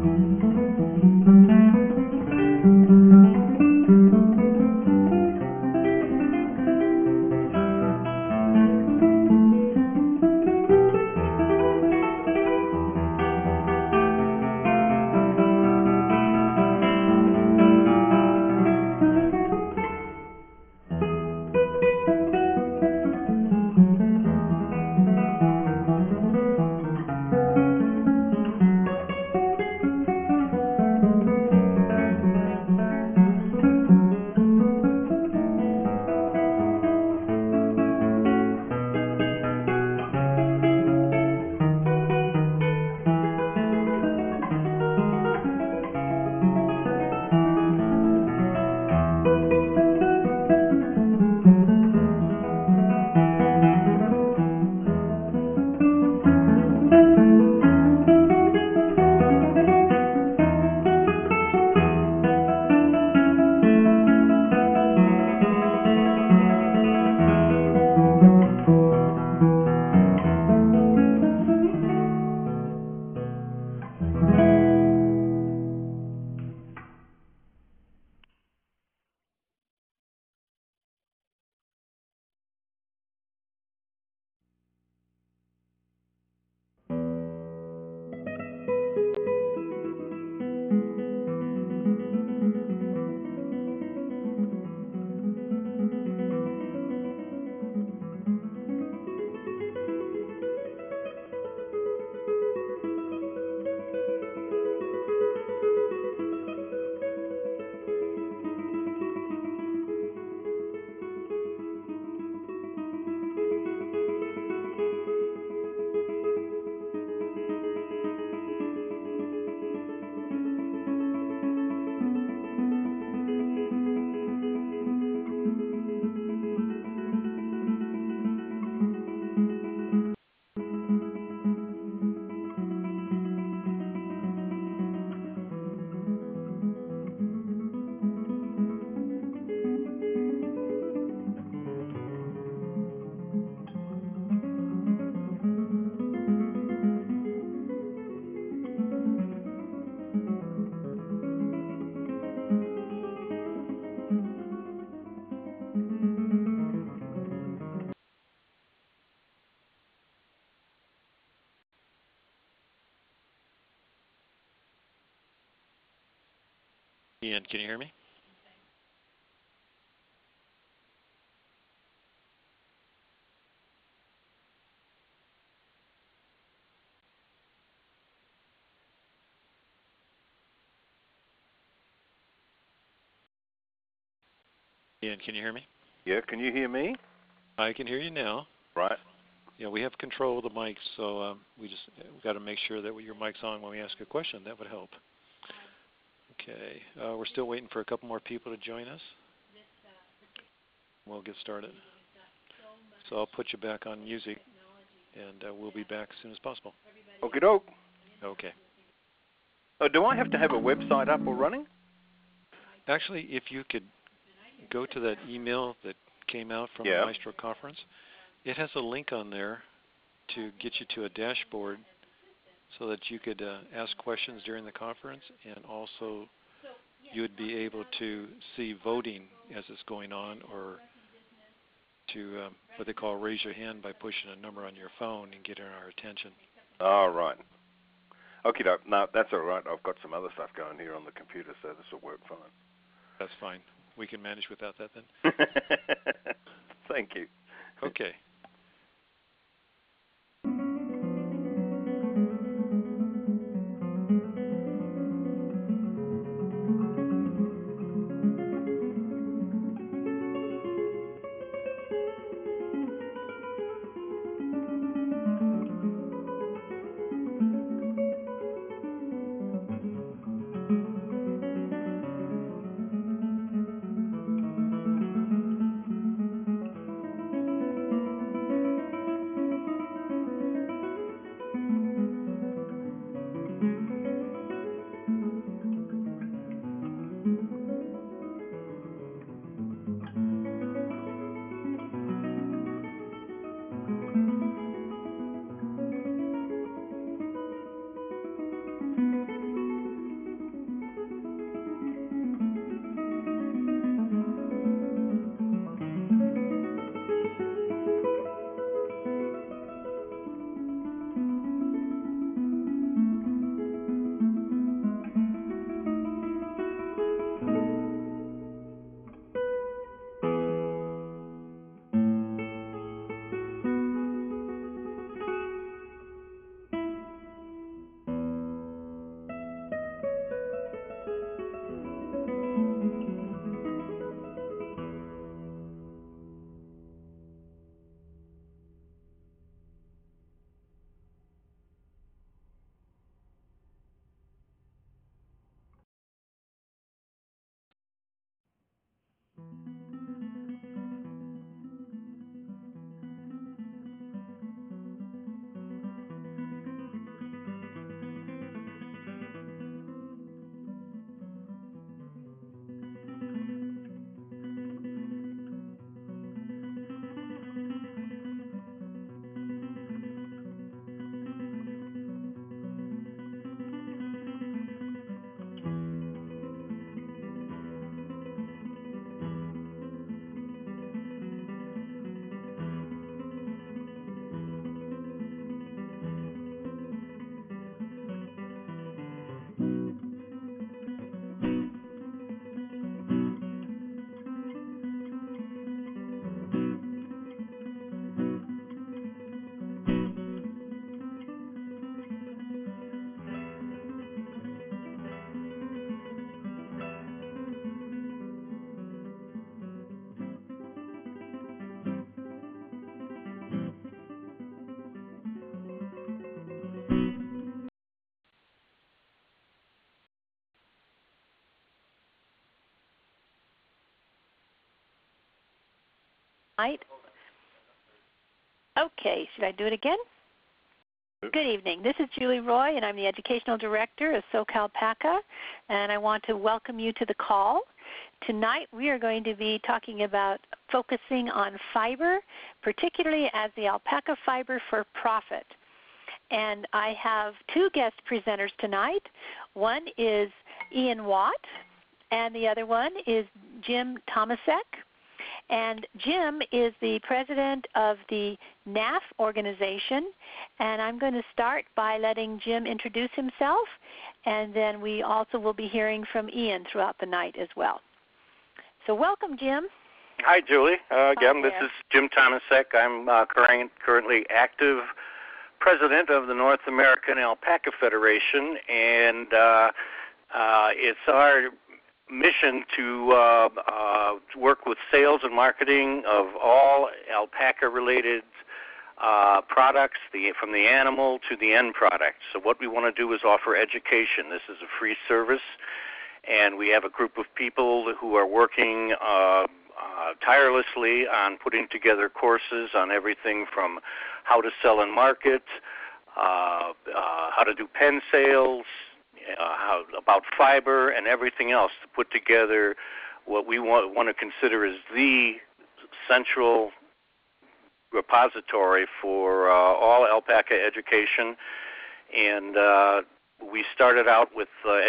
Ian, can you hear me? Ian, can you hear me? Yeah, can you hear me? I can hear you now. Right. Yeah, we have control of the mics, so we've got to make sure that your mic's on when we ask a question. That would help. Okay, we're still waiting for a couple more people to join us. We'll get started. So I'll put you back on music, and we'll be back as soon as possible. Okie doke. Okay. Do I have to have a website up or running? Actually, if you could go to that email that came out from the Maestro conference, it has a link on there to get you to a dashboard so that you could ask questions during the conference, and also you would be able to see voting as it's going on, or to what they call raise your hand by pushing a number on your phone and getting our attention. Oh, right. Okay, no, that's all right. I've got some other stuff going here on the computer, so this will work fine. That's fine. We can manage without that then. Thank you. Okay. Okay, should I do it again? Good evening. This is Julie Roy, and I'm the Educational Director of SoCalPACA, and I want to welcome you to the call. Tonight we are going to be talking about focusing on fiber, particularly as the alpaca fiber for profit. And I have two guest presenters tonight. One is Ian Watt, and the other one is Jim Tomasek. And Jim is the president of the NAF organization, and I'm going to start by letting Jim introduce himself, and then we also will be hearing from Ian throughout the night as well. So welcome, Jim. Hi, Julie. Again, this is Jim Tomasek. I'm currently active president of the North American Alpaca Federation, and it's our mission to work with sales and marketing of all alpaca-related products, from the animal to the end product. So what we want to do is offer education. This is a free service, and we have a group of people who are working tirelessly on putting together courses on everything from how to sell and market, how to do pen sales, about fiber and everything else, to put together what we want to consider as the central repository for all alpaca education. And we started out with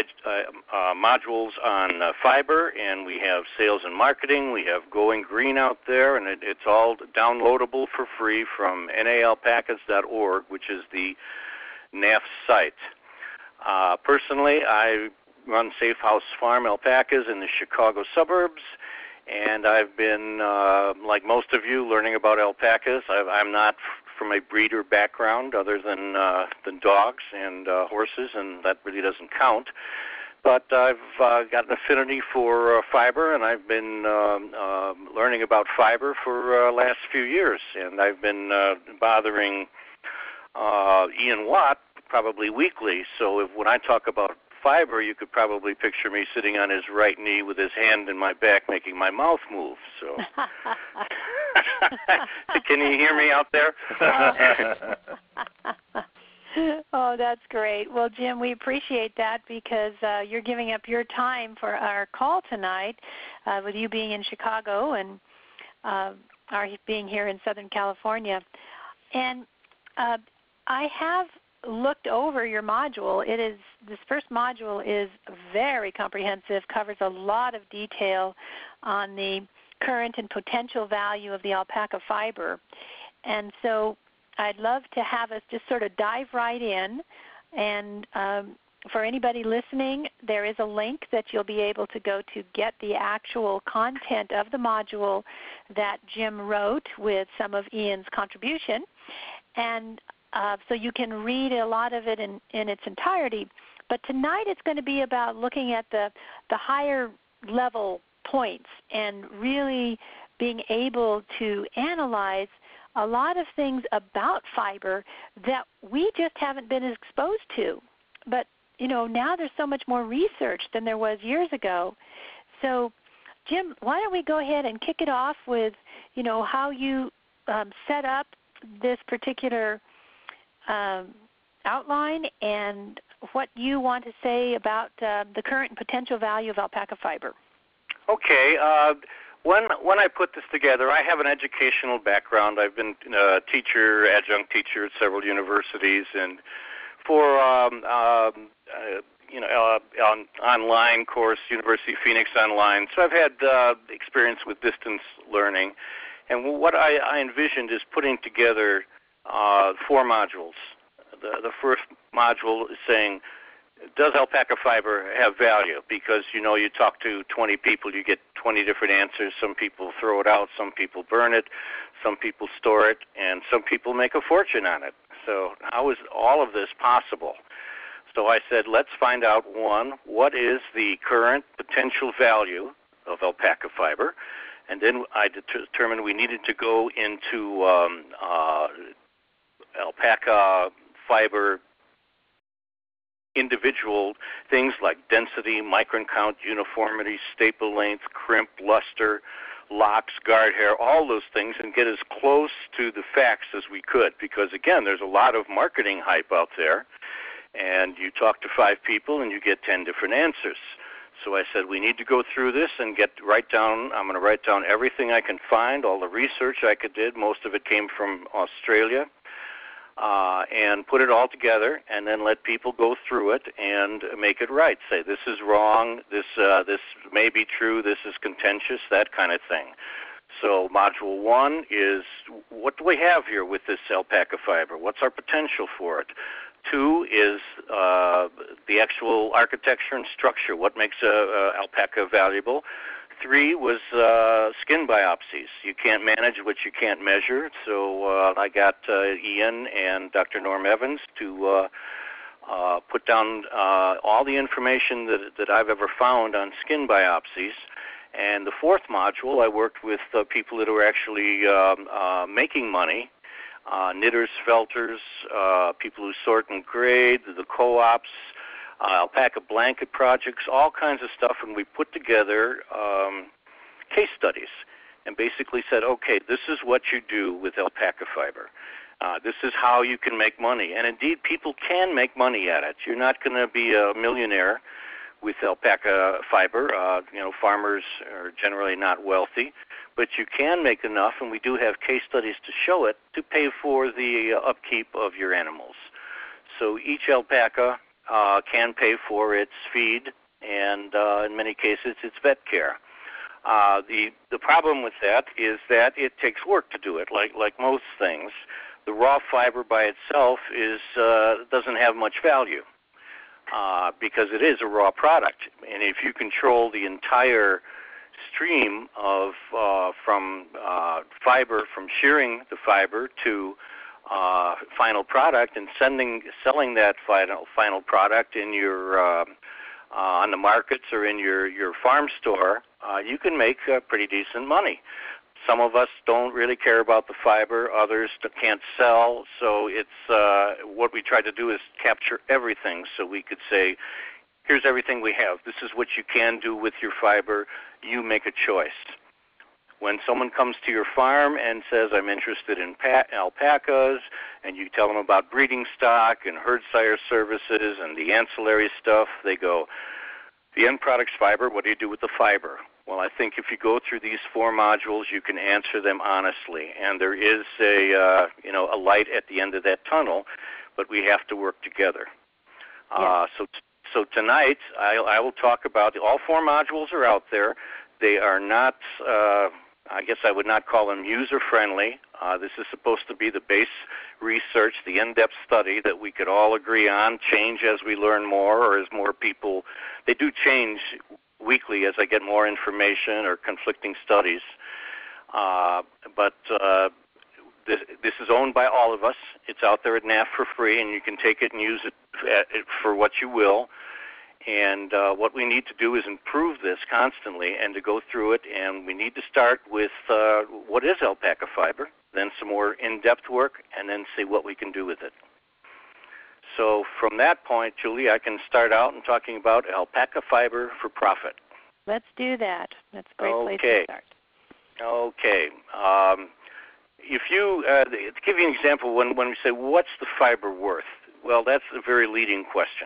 modules on fiber, and we have sales and marketing. We have Going Green out there, and it's all downloadable for free from naalpacas.org, which is the NAF site. Personally, I run Safe House Farm Alpacas in the Chicago suburbs, and I've been, like most of you, learning about alpacas. I'm not from a breeder background other than dogs and horses, and that really doesn't count. But I've got an affinity for fiber, and I've been learning about fiber for the last few years. And I've been bothering Ian Watt probably weekly. So when I talk about fiber, you could probably picture me sitting on his right knee with his hand in my back making my mouth move. So can you hear me out there? Oh, that's great. Well, Jim, we appreciate that because you're giving up your time for our call tonight, with you being in Chicago and our being here in Southern California. And I have looked over your module. This first module is very comprehensive, covers a lot of detail on the current and potential value of the alpaca fiber. And so I'd love to have us just sort of dive right in. And for anybody listening, there is a link that you'll be able to go to get the actual content of the module that Jim wrote with some of Ian's contribution. And so you can read a lot of it in its entirety. But tonight it's going to be about looking at the higher level points and really being able to analyze a lot of things about fiber that we just haven't been exposed to. But, now there's so much more research than there was years ago. So, Jim, why don't we go ahead and kick it off with, how you set up this particular outline and what you want to say about the current and potential value of alpaca fiber. Okay. When I put this together, I have an educational background. I've been a teacher, adjunct teacher at several universities, and for online course, University of Phoenix Online. So I've had experience with distance learning, and what I envisioned is putting together 4 modules. The first module is saying, does alpaca fiber have value? Because, you talk to 20 people, you get 20 different answers. Some people throw it out, some people burn it, some people store it, and some people make a fortune on it. So how is all of this possible? So I said, let's find out, one, what is the current potential value of alpaca fiber? And then I determined we needed to go into alpaca fiber individual things like density, micron count, uniformity, staple length, crimp, luster, locks, guard hair, all those things, and get as close to the facts as we could. Because, again, there's a lot of marketing hype out there, and you talk to 5 people and you get 10 different answers. So I said, we need to go through this and I'm going to write down everything I can find, all the research I did. Most of it came from Australia. And put it all together, and then let people go through it and make it right. Say, this is wrong, this may be true, this is contentious, that kind of thing. So Module 1 is, what do we have here with this alpaca fiber? What's our potential for it? 2 is the actual architecture and structure, what makes alpaca valuable. 3 was skin biopsies. You can't manage what you can't measure, so I got Ian and Dr. Norm Evans to put down all the information that I've ever found on skin biopsies. And the 4th module, I worked with people that were actually making money, knitters, felters, people who sort and grade, the co-ops, alpaca blanket projects, all kinds of stuff, and we put together case studies and basically said, okay, this is what you do with alpaca fiber. This is how you can make money. And indeed, people can make money at it. You're not going to be a millionaire with alpaca fiber. Farmers are generally not wealthy, but you can make enough, and we do have case studies to show it, to pay for the upkeep of your animals. So each alpaca can pay for its feed and, in many cases, its vet care. The problem with that is that it takes work to do it, like most things. The raw fiber by itself doesn't have much value because it is a raw product. And if you control the entire stream of from fiber, from shearing the fiber to final product, and selling that final product in your on the markets or in your farm store, you can make pretty decent money. Some of us don't really care about the fiber, others can't sell, so it's what we try to do is capture everything, so we could say, here's everything we have. This is what you can do with your fiber. You make a choice. When someone comes to your farm and says, I'm interested in alpacas, and you tell them about breeding stock and herd sire services and the ancillary stuff, they go, the end product's fiber, what do you do with the fiber? Well, I think if you go through these 4 modules, you can answer them honestly, and there is a light at the end of that tunnel, but we have to work together. Yeah. So tonight, I will talk about all 4 modules are out there. They are not, I guess I would not call them user-friendly. This is supposed to be the base research, the in-depth study that we could all agree on, change as we learn more or as more people. They do change weekly as I get more information or conflicting studies. But this is owned by all of us. It's out there at NAF for free, and you can take it and use it for what you will. And what we need to do is improve this constantly and to go through it. And we need to start with what is alpaca fiber, then some more in-depth work, and then see what we can do with it. So from that point, Julie, I can start out and talking about alpaca fiber for profit. Let's do that. That's a great place to start. Okay. If you to give you an example, when we say what's the fiber worth, well, that's a very leading question.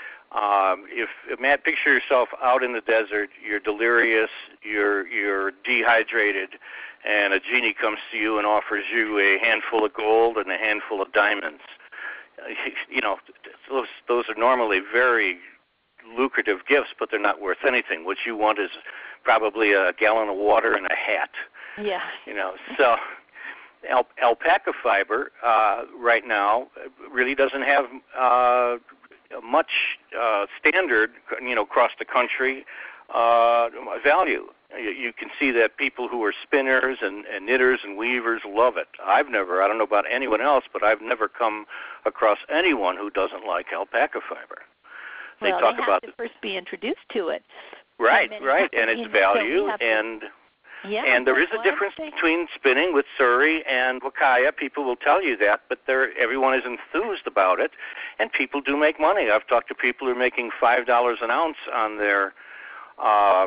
Matt, picture yourself out in the desert. You're delirious. You're dehydrated, and a genie comes to you and offers you a handful of gold and a handful of diamonds. Those are normally very lucrative gifts, but they're not worth anything. What you want is probably a gallon of water and a hat. Yeah. So alpaca fiber right now really doesn't have much standard, across the country value. You can see that people who are spinners and knitters and weavers love it. I don't know about anyone else, but I've never come across anyone who doesn't like alpaca fiber. They talk about to first be introduced to it. Right, and its value, and there is a difference between spinning with Suri and Wakaya. People will tell you that, but everyone is enthused about it, and people do make money. I've talked to people who are making $5 an ounce on their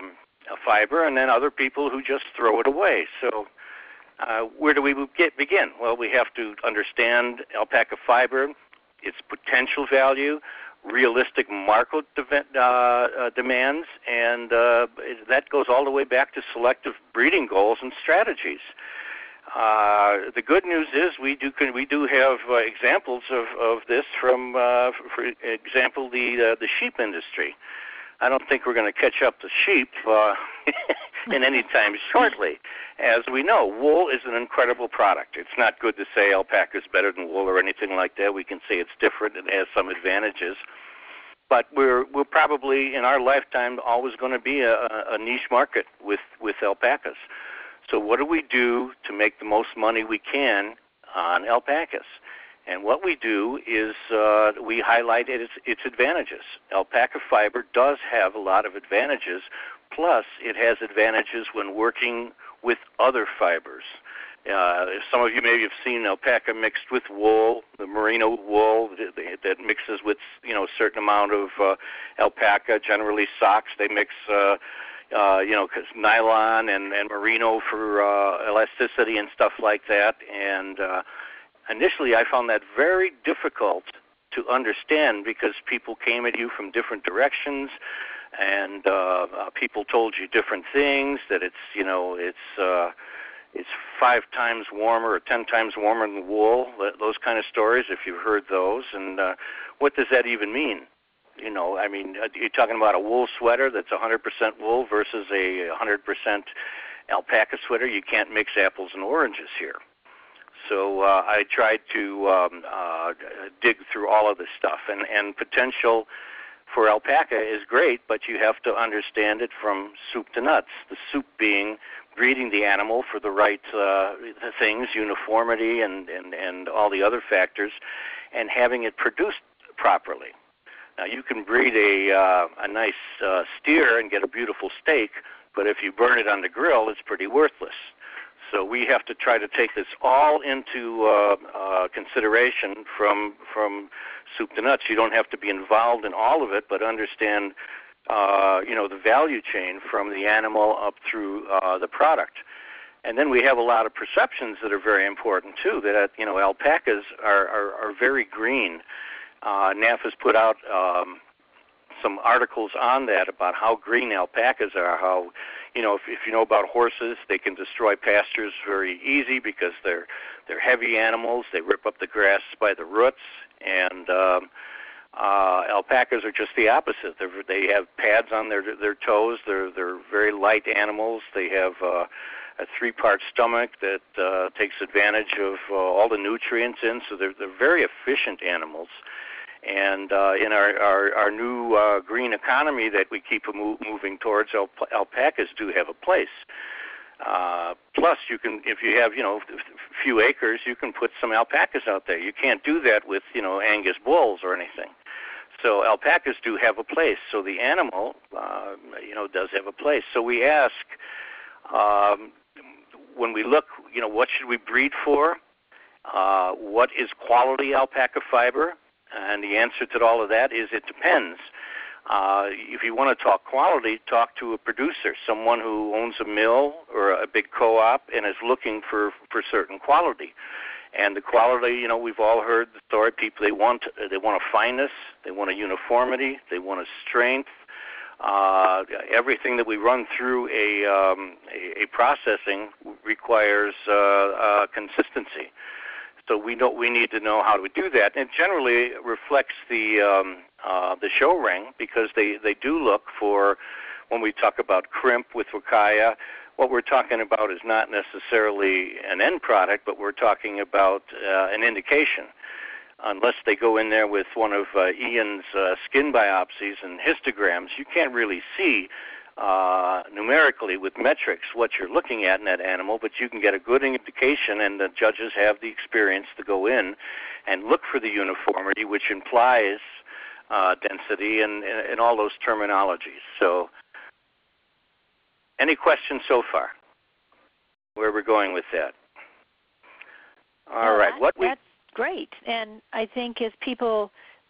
fiber, and then other people who just throw it away. So where do we begin? Well, we have to understand alpaca fiber, its potential value, realistic market demands, and that goes all the way back to selective breeding goals and strategies. The good news is we do have examples of this from, for example, the sheep industry. I don't think we're going to catch up to sheep in any time shortly. As we know, wool is an incredible product. It's not good to say alpaca is better than wool or anything like that. We can say it's different and has some advantages. But we're probably in our lifetime always going to be a niche market with alpacas. So what do we do to make the most money we can on alpacas? And what we do is we highlight its advantages. Alpaca fiber does have a lot of advantages, plus it has advantages when working with other fibers. Some of you maybe have seen alpaca mixed with wool, the merino wool that mixes with a certain amount of alpaca, generally socks. They mix because nylon and merino for elasticity and stuff like that. And initially I found that very difficult to understand because people came at you from different directions, and people told you different things, that it's 5 times warmer or 10 times warmer than wool, those kind of stories, if you've heard those. And what does that even mean? You're talking about a wool sweater that's 100% wool versus a 100% alpaca sweater. You can't mix apples and oranges here. So I tried to dig through all of this stuff. And potential for alpaca is great, but you have to understand it from soup to nuts. The soup being breeding the animal for the right things, uniformity and all the other factors, and having it produced properly. Now, you can breed a nice steer and get a beautiful steak, but if you burn it on the grill, it's pretty worthless. So we have to try to take this all into consideration from soup to nuts. You don't have to be involved in all of it, but understand the value chain from the animal up through the product. And then we have a lot of perceptions that are very important too, that alpacas are very green. NAF has put out some articles on that about how green alpacas are, how if you know about horses, they can destroy pastures very easy because they're heavy animals. They rip up the grass by the roots, and alpacas are just the opposite. They have pads on their toes. They're very light animals. They have a 3-part stomach that takes advantage of all the nutrients in, so they're very efficient animals. And in our new green economy that we keep moving towards, alpacas do have a place. Plus, you can, if you have a few acres, you can put some alpacas out there. You can't do that with Angus bulls or anything. So alpacas do have a place. So the animal does have a place. So we ask when we look, what should we breed for? What is quality alpaca fiber? And the answer to all of that is it depends. If you want to talk quality, talk to a producer, someone who owns a mill or a big co-op and is looking for certain quality. And the quality, we've all heard the story. People, they want a fineness, they want a uniformity, they want a strength. Everything that we run through a processing requires consistency. So we need to know how to do that. And it generally reflects the show ring, because they do look for, when we talk about crimp with Wakaya, what we're talking about is not necessarily an end product, but we're talking about an indication. Unless they go in there with one of Ian's skin biopsies and histograms, you can't really see numerically with metrics what you're looking at in that animal, but you can get a good indication, and the judges have the experience to go in and look for the uniformity, which implies density and all those terminologies. So any questions so far? Where we're going with that? All right. That's great. And I think as people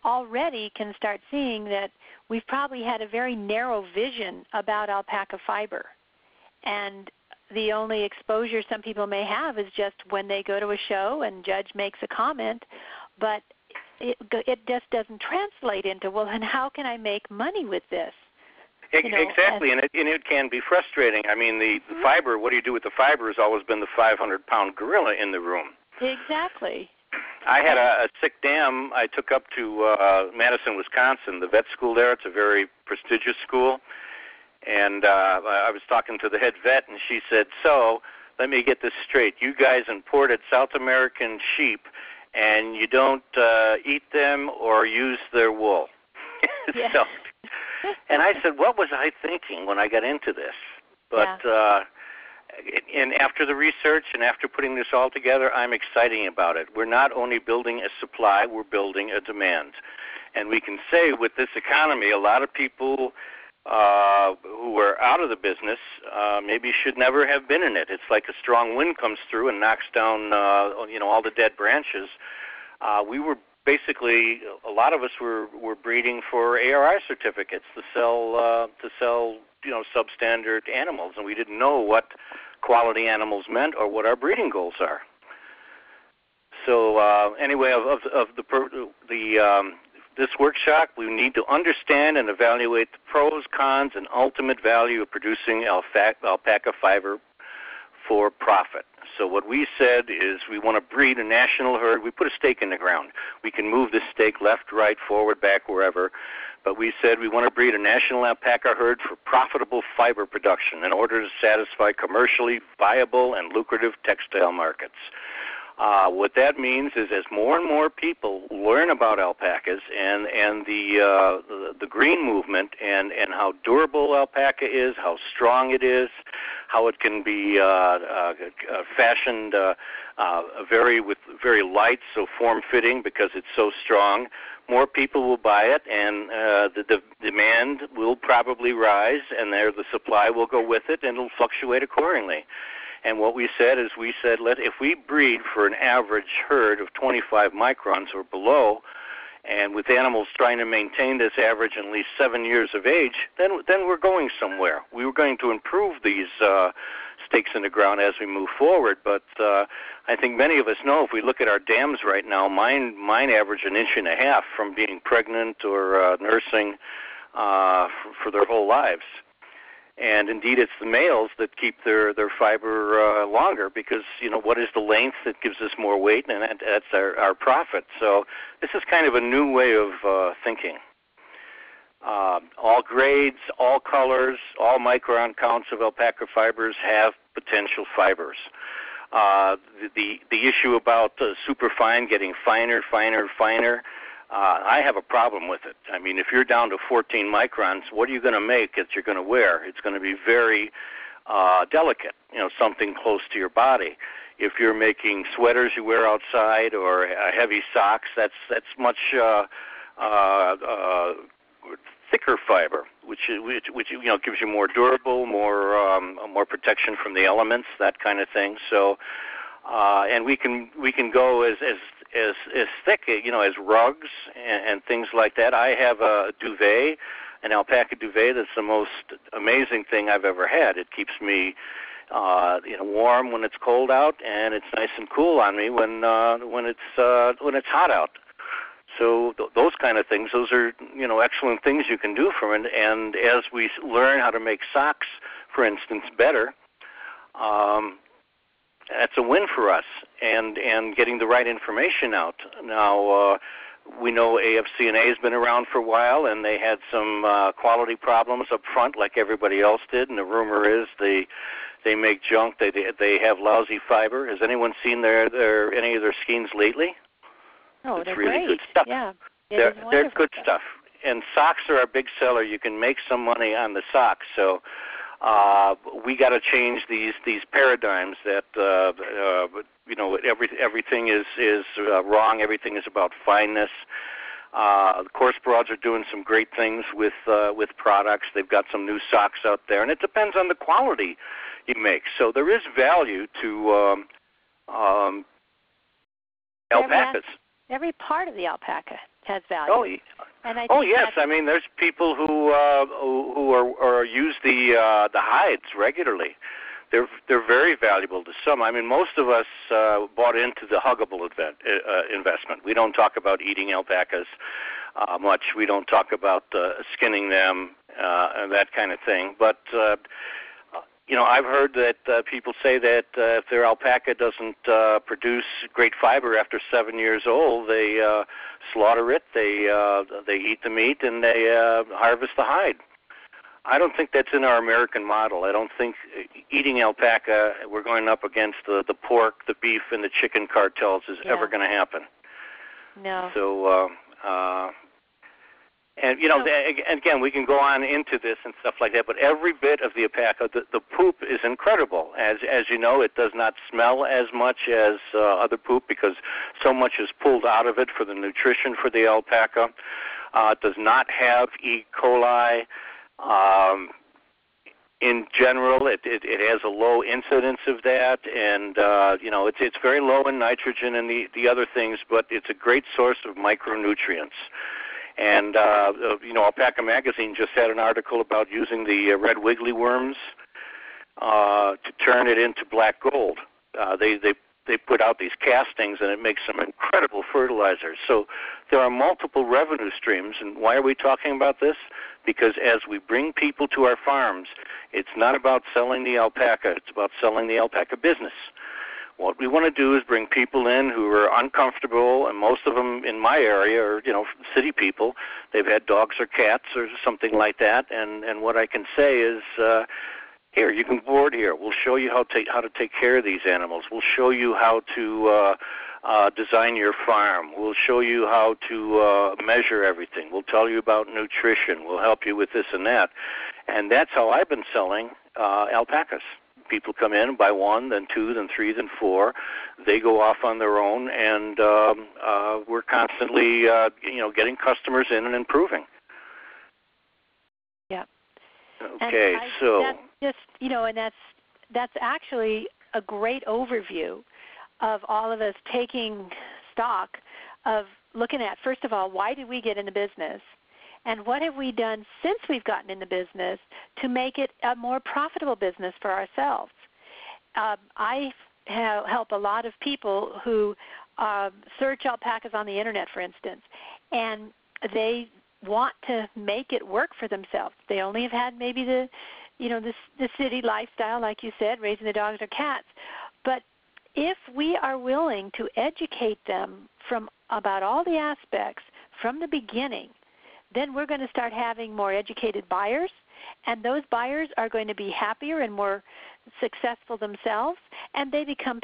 already can start seeing that we've probably had a very narrow vision about alpaca fiber. And the only exposure some people may have is just when they go to a show and Judge makes a comment, but it just doesn't translate into, well, then how can I make money with this? Exactly, and it can be frustrating. I mean, the fiber, what do you do with the fiber, has always been the 500-pound gorilla in the room. Exactly. I had a sick dam I took up to Madison, Wisconsin, the vet school there. It's a very prestigious school. And I was talking to the head vet, and she said, so let me get this straight. You guys imported South American sheep, and you don't eat them or use their wool. Yeah. So, and I said, what was I thinking when I got into this? But and after the research and after putting this all together, I'm excited about it. We're not only building a supply, we're building a demand. And we can say with this economy, a lot of people who are out of the business maybe should never have been in it. It's like a strong wind comes through and knocks down all the dead branches. We were basically, a lot of us were breeding for ARI certificates to sell substandard animals, and we didn't know what quality animals meant or what our breeding goals are. So anyway, this workshop, we need to understand and evaluate the pros, cons, and ultimate value of producing alpaca fiber for profit. So what we said is we want to breed a national herd. We put a stake in the ground. We can move this stake left, right, forward, back, wherever. But we said we want to breed a national alpaca herd for profitable fiber production in order to satisfy commercially viable and lucrative textile markets. What that means is as more and more people learn about alpacas and the green movement and how durable alpaca is, how strong it is, how it can be fashioned with very light, so form-fitting because it's so strong, more people will buy it, and the demand will probably rise, and the supply will go with it, and it'll fluctuate accordingly. And what we said is if we breed for an average herd of 25 microns or below, and with animals trying to maintain this average in at least 7 years of age, then we're going somewhere. We were going to improve these stakes in the ground as we move forward. But I think many of us know if we look at our dams right now, mine average an inch and a half from being pregnant or nursing for their whole lives. And indeed, it's the males that keep their fiber longer because, what is the length that gives us more weight, and that's our profit. So this is kind of a new way of thinking. All grades, all colors, all micron counts of alpaca fibers have potential fibers. The issue about superfine getting finer, I have a problem with it. I mean, if you're down to 14 microns, what are you going to make that you're going to wear? It's going to be very delicate, something close to your body. If you're making sweaters you wear outside or heavy socks, that's much thicker fiber, which gives you more durable, more protection from the elements, that kind of thing. So, and we can go as thick, as rugs and things like that. I have a duvet, an alpaca duvet that's the most amazing thing I've ever had. It keeps me warm when it's cold out, and it's nice and cool on me when it's hot out. So those kind of things, those are excellent things you can do from it. And as we learn how to make socks, for instance, better, that's a win for us, and getting the right information out. Now, we know AFC&A has been around for a while, and they had some quality problems up front like everybody else did, and the rumor is they make junk, they have lousy fiber. Has anyone seen any of their skeins lately? Oh, it's they're really great. good stuff. Yeah, they're good stuff. And socks are our big seller. You can make some money on the socks, so we got to change these paradigms that everything is wrong. Everything is about fineness. The Coarse Broads are doing some great things with products. They've got some new socks out there, and it depends on the quality you make. So there is value to alpacas. Every part of the alpaca has value. Oh, and I think yes. I mean, there's people who use the hides regularly. They're very valuable to some. I mean, most of us bought into the huggable investment. We don't talk about eating alpacas much. We don't talk about skinning them and that kind of thing. But I've heard that people say that if their alpaca doesn't produce great fiber after 7 years old, they slaughter it, they eat the meat, and they harvest the hide. I don't think that's in our American model. I don't think eating alpaca, we're going up against the pork, the beef, and the chicken cartels is ever going to happen. No. So, and again, we can go on into this and stuff like that, but every bit of the alpaca, the poop is incredible. As you know, it does not smell as much as other poop because so much is pulled out of it for the nutrition for the alpaca. It does not have E. coli. In general, it has a low incidence of that, and it's very low in nitrogen and the other things, but it's a great source of micronutrients. And Alpaca Magazine just had an article about using the red wiggly worms to turn it into black gold. They put out these castings, and it makes some incredible fertilizers. So there are multiple revenue streams. And why are we talking about this? Because as we bring people to our farms, it's not about selling the alpaca. It's about selling the alpaca business. What we want to do is bring people in who are uncomfortable, and most of them in my area are, city people. They've had dogs or cats or something like that. And what I can say is, here, you can board here. We'll show you how to take care of these animals. We'll show you how to design your farm. We'll show you how to measure everything. We'll tell you about nutrition. We'll help you with this and that. And that's how I've been selling alpacas. People come in, buy one, then two, then three, then four. They go off on their own, and we're constantly, getting customers in and improving. Yeah. Okay, so that's just and that's actually a great overview of all of us taking stock of looking at, first of all, why did we get in the business, and what have we done since we've gotten in the business to make it a more profitable business for ourselves. I help a lot of people who search alpacas on the internet, for instance, and they want to make it work for themselves. They only have had maybe the city lifestyle, like you said, raising the dogs or cats. But if we are willing to educate them about all the aspects from the beginning, then we're going to start having more educated buyers, and those buyers are going to be happier and more successful themselves, and they become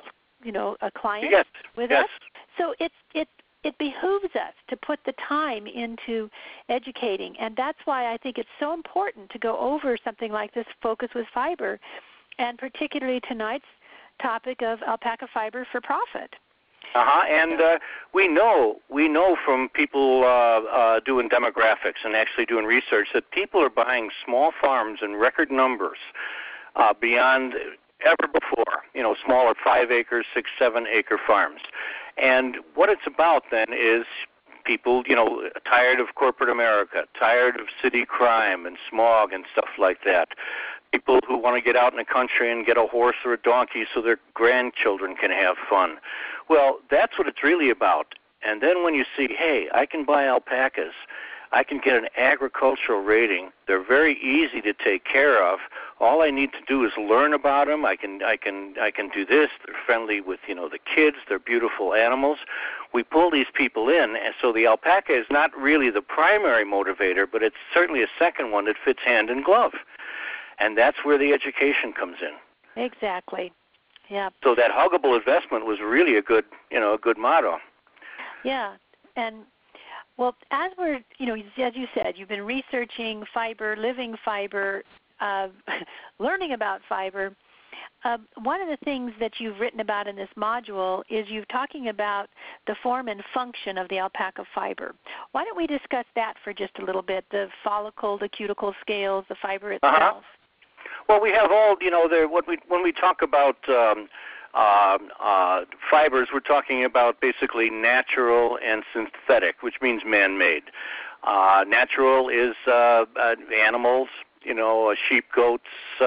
a client with us. So it behooves us to put the time into educating, and that's why I think it's so important to go over something like this, Focus with Fiber, and particularly tonight's topic of alpaca fiber for profit. And we know from people doing demographics and actually doing research that people are buying small farms in record numbers beyond ever before, smaller 5-acre, 6, 7-acre farms. And what it's about then is people, tired of corporate America, tired of city crime and smog and stuff like that. People who want to get out in the country and get a horse or a donkey so their grandchildren can have fun. Well, that's what it's really about. And then when you see, hey, I can buy alpacas, I can get an agricultural rating. They're very easy to take care of. All I need to do is learn about them. I can do this. They're friendly with the kids. They're beautiful animals. We pull these people in, and so the alpaca is not really the primary motivator, but it's certainly a second one that fits hand in glove. And that's where the education comes in. Exactly. Yeah. So that huggable investment was really a good motto. Yeah. And well, as we're, as you said, you've been researching fiber, living fiber, learning about fiber. One of the things that you've written about in this module is you're talking about the form and function of the alpaca fiber. Why don't we discuss that for just a little bit, the follicle, the cuticle scales, the fiber itself? Well, we have all, when we talk about fibers, we're talking about basically natural and synthetic, which means man-made. Natural is animals, sheep, goats,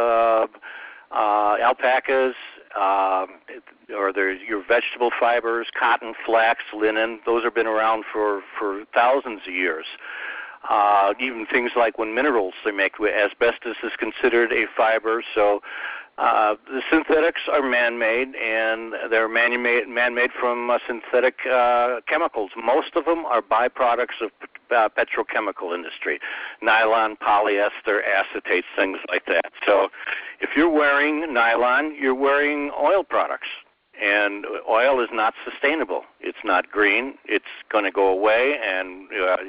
alpacas, or there's your vegetable fibers, cotton, flax, linen. Those have been around for thousands of years. Even things like when minerals they make, asbestos is considered a fiber. So the synthetics are man-made, and they're man-made from synthetic chemicals. Most of them are byproducts of petrochemical industry, nylon, polyester, acetates, things like that. So if you're wearing nylon, you're wearing oil products. And oil is not sustainable. It's not green. It's going to go away, and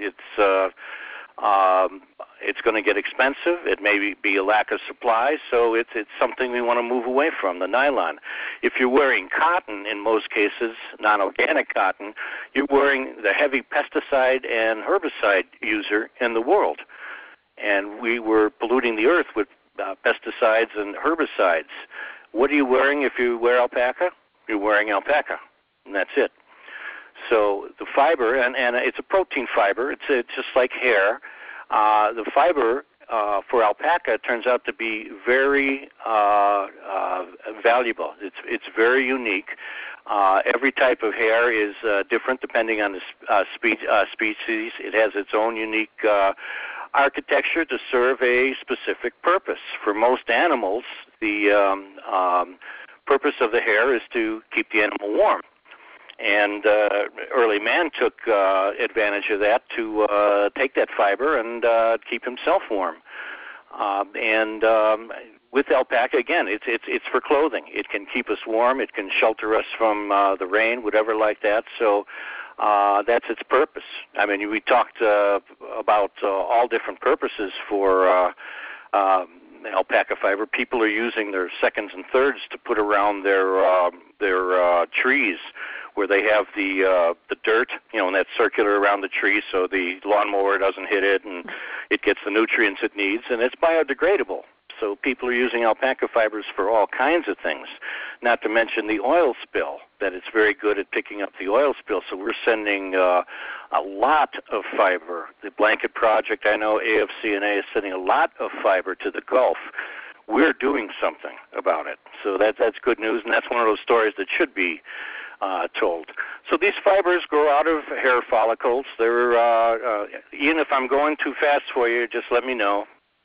it's going to get expensive. It may be a lack of supply, so it's something we want to move away from, the nylon. If you're wearing cotton, in most cases, non-organic cotton, you're wearing the heavy pesticide and herbicide user in the world. And we were polluting the earth with pesticides and herbicides. What are you wearing if you wear alpaca? You're wearing alpaca, and that's it. So the fiber, and it's a protein fiber. It's just like hair. The fiber for alpaca turns out to be very valuable. It's very unique. Every type of hair is different depending on the species. It has its own unique architecture to serve a specific purpose. For most animals, the purpose of the hair is to keep the animal warm. And early man took advantage of that to take that fiber and keep himself warm. With alpaca, again, it's for clothing. It can keep us warm. It can shelter us from the rain, whatever like that. So that's its purpose. I mean, we talked about all different purposes for alpaca fiber. People are using their seconds and thirds to put around their trees, where they have the dirt, and that's circular around the tree, so the lawnmower doesn't hit it, and it gets the nutrients it needs, and it's biodegradable. So people are using alpaca fibers for all kinds of things, not to mention the oil spill, that it's very good at picking up the oil spill. So we're sending a lot of fiber. The Blanket Project, I know AFC&A is sending a lot of fiber to the Gulf. We're doing something about it. So that's good news, and that's one of those stories that should be told. So these fibers grow out of hair follicles. They're Ian, if I'm going too fast for you, just let me know.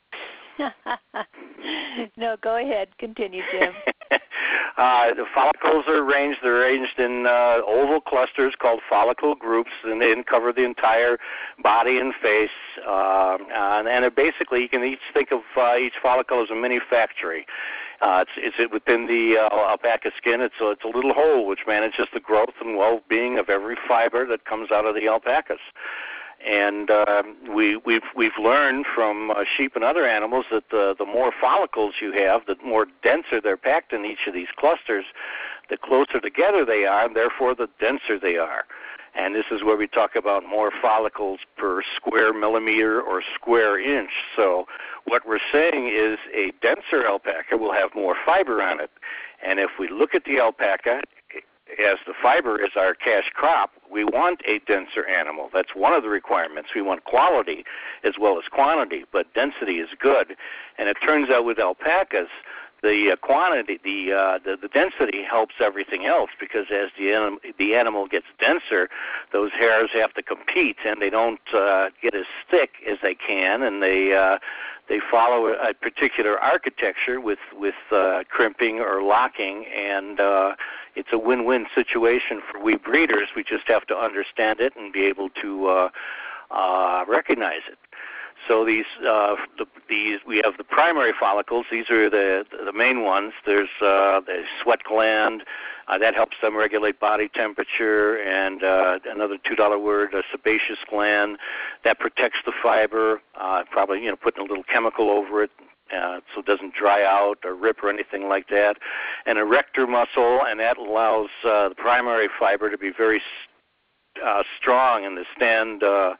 No, go ahead. Continue, Jim. The follicles are arranged. They're arranged in oval clusters called follicle groups, and they cover the entire body and face. And basically, you can each think of each follicle as a mini factory. It's within the alpaca skin. It's a little hole which manages the growth and well-being of every fiber that comes out of the alpacas. And we've learned from sheep and other animals that the more follicles you have, the more denser they're packed in each of these clusters, the closer together they are, and therefore the denser they are. And this is where we talk about more follicles per square millimeter or square inch. So what we're saying is a denser alpaca will have more fiber on it. And if we look at the alpaca, as the fiber is our cash crop, we want a denser animal. That's one of the requirements. We want quality as well as quantity, but density is good. And it turns out with alpacas, the quantity, the density helps everything else, because as the animal gets denser, those hairs have to compete, and they don't get as thick as they can, and they follow a particular architecture with crimping or locking, and it's a win-win situation for we breeders. We just have to understand it and be able to recognize it. So we have the primary follicles. These are the main ones. There's the sweat gland. That helps them regulate body temperature, and another $2 word, a sebaceous gland, that protects the fiber, probably putting a little chemical over it so it doesn't dry out or rip or anything like that. An erector muscle, and that allows the primary fiber to be very strong and to stand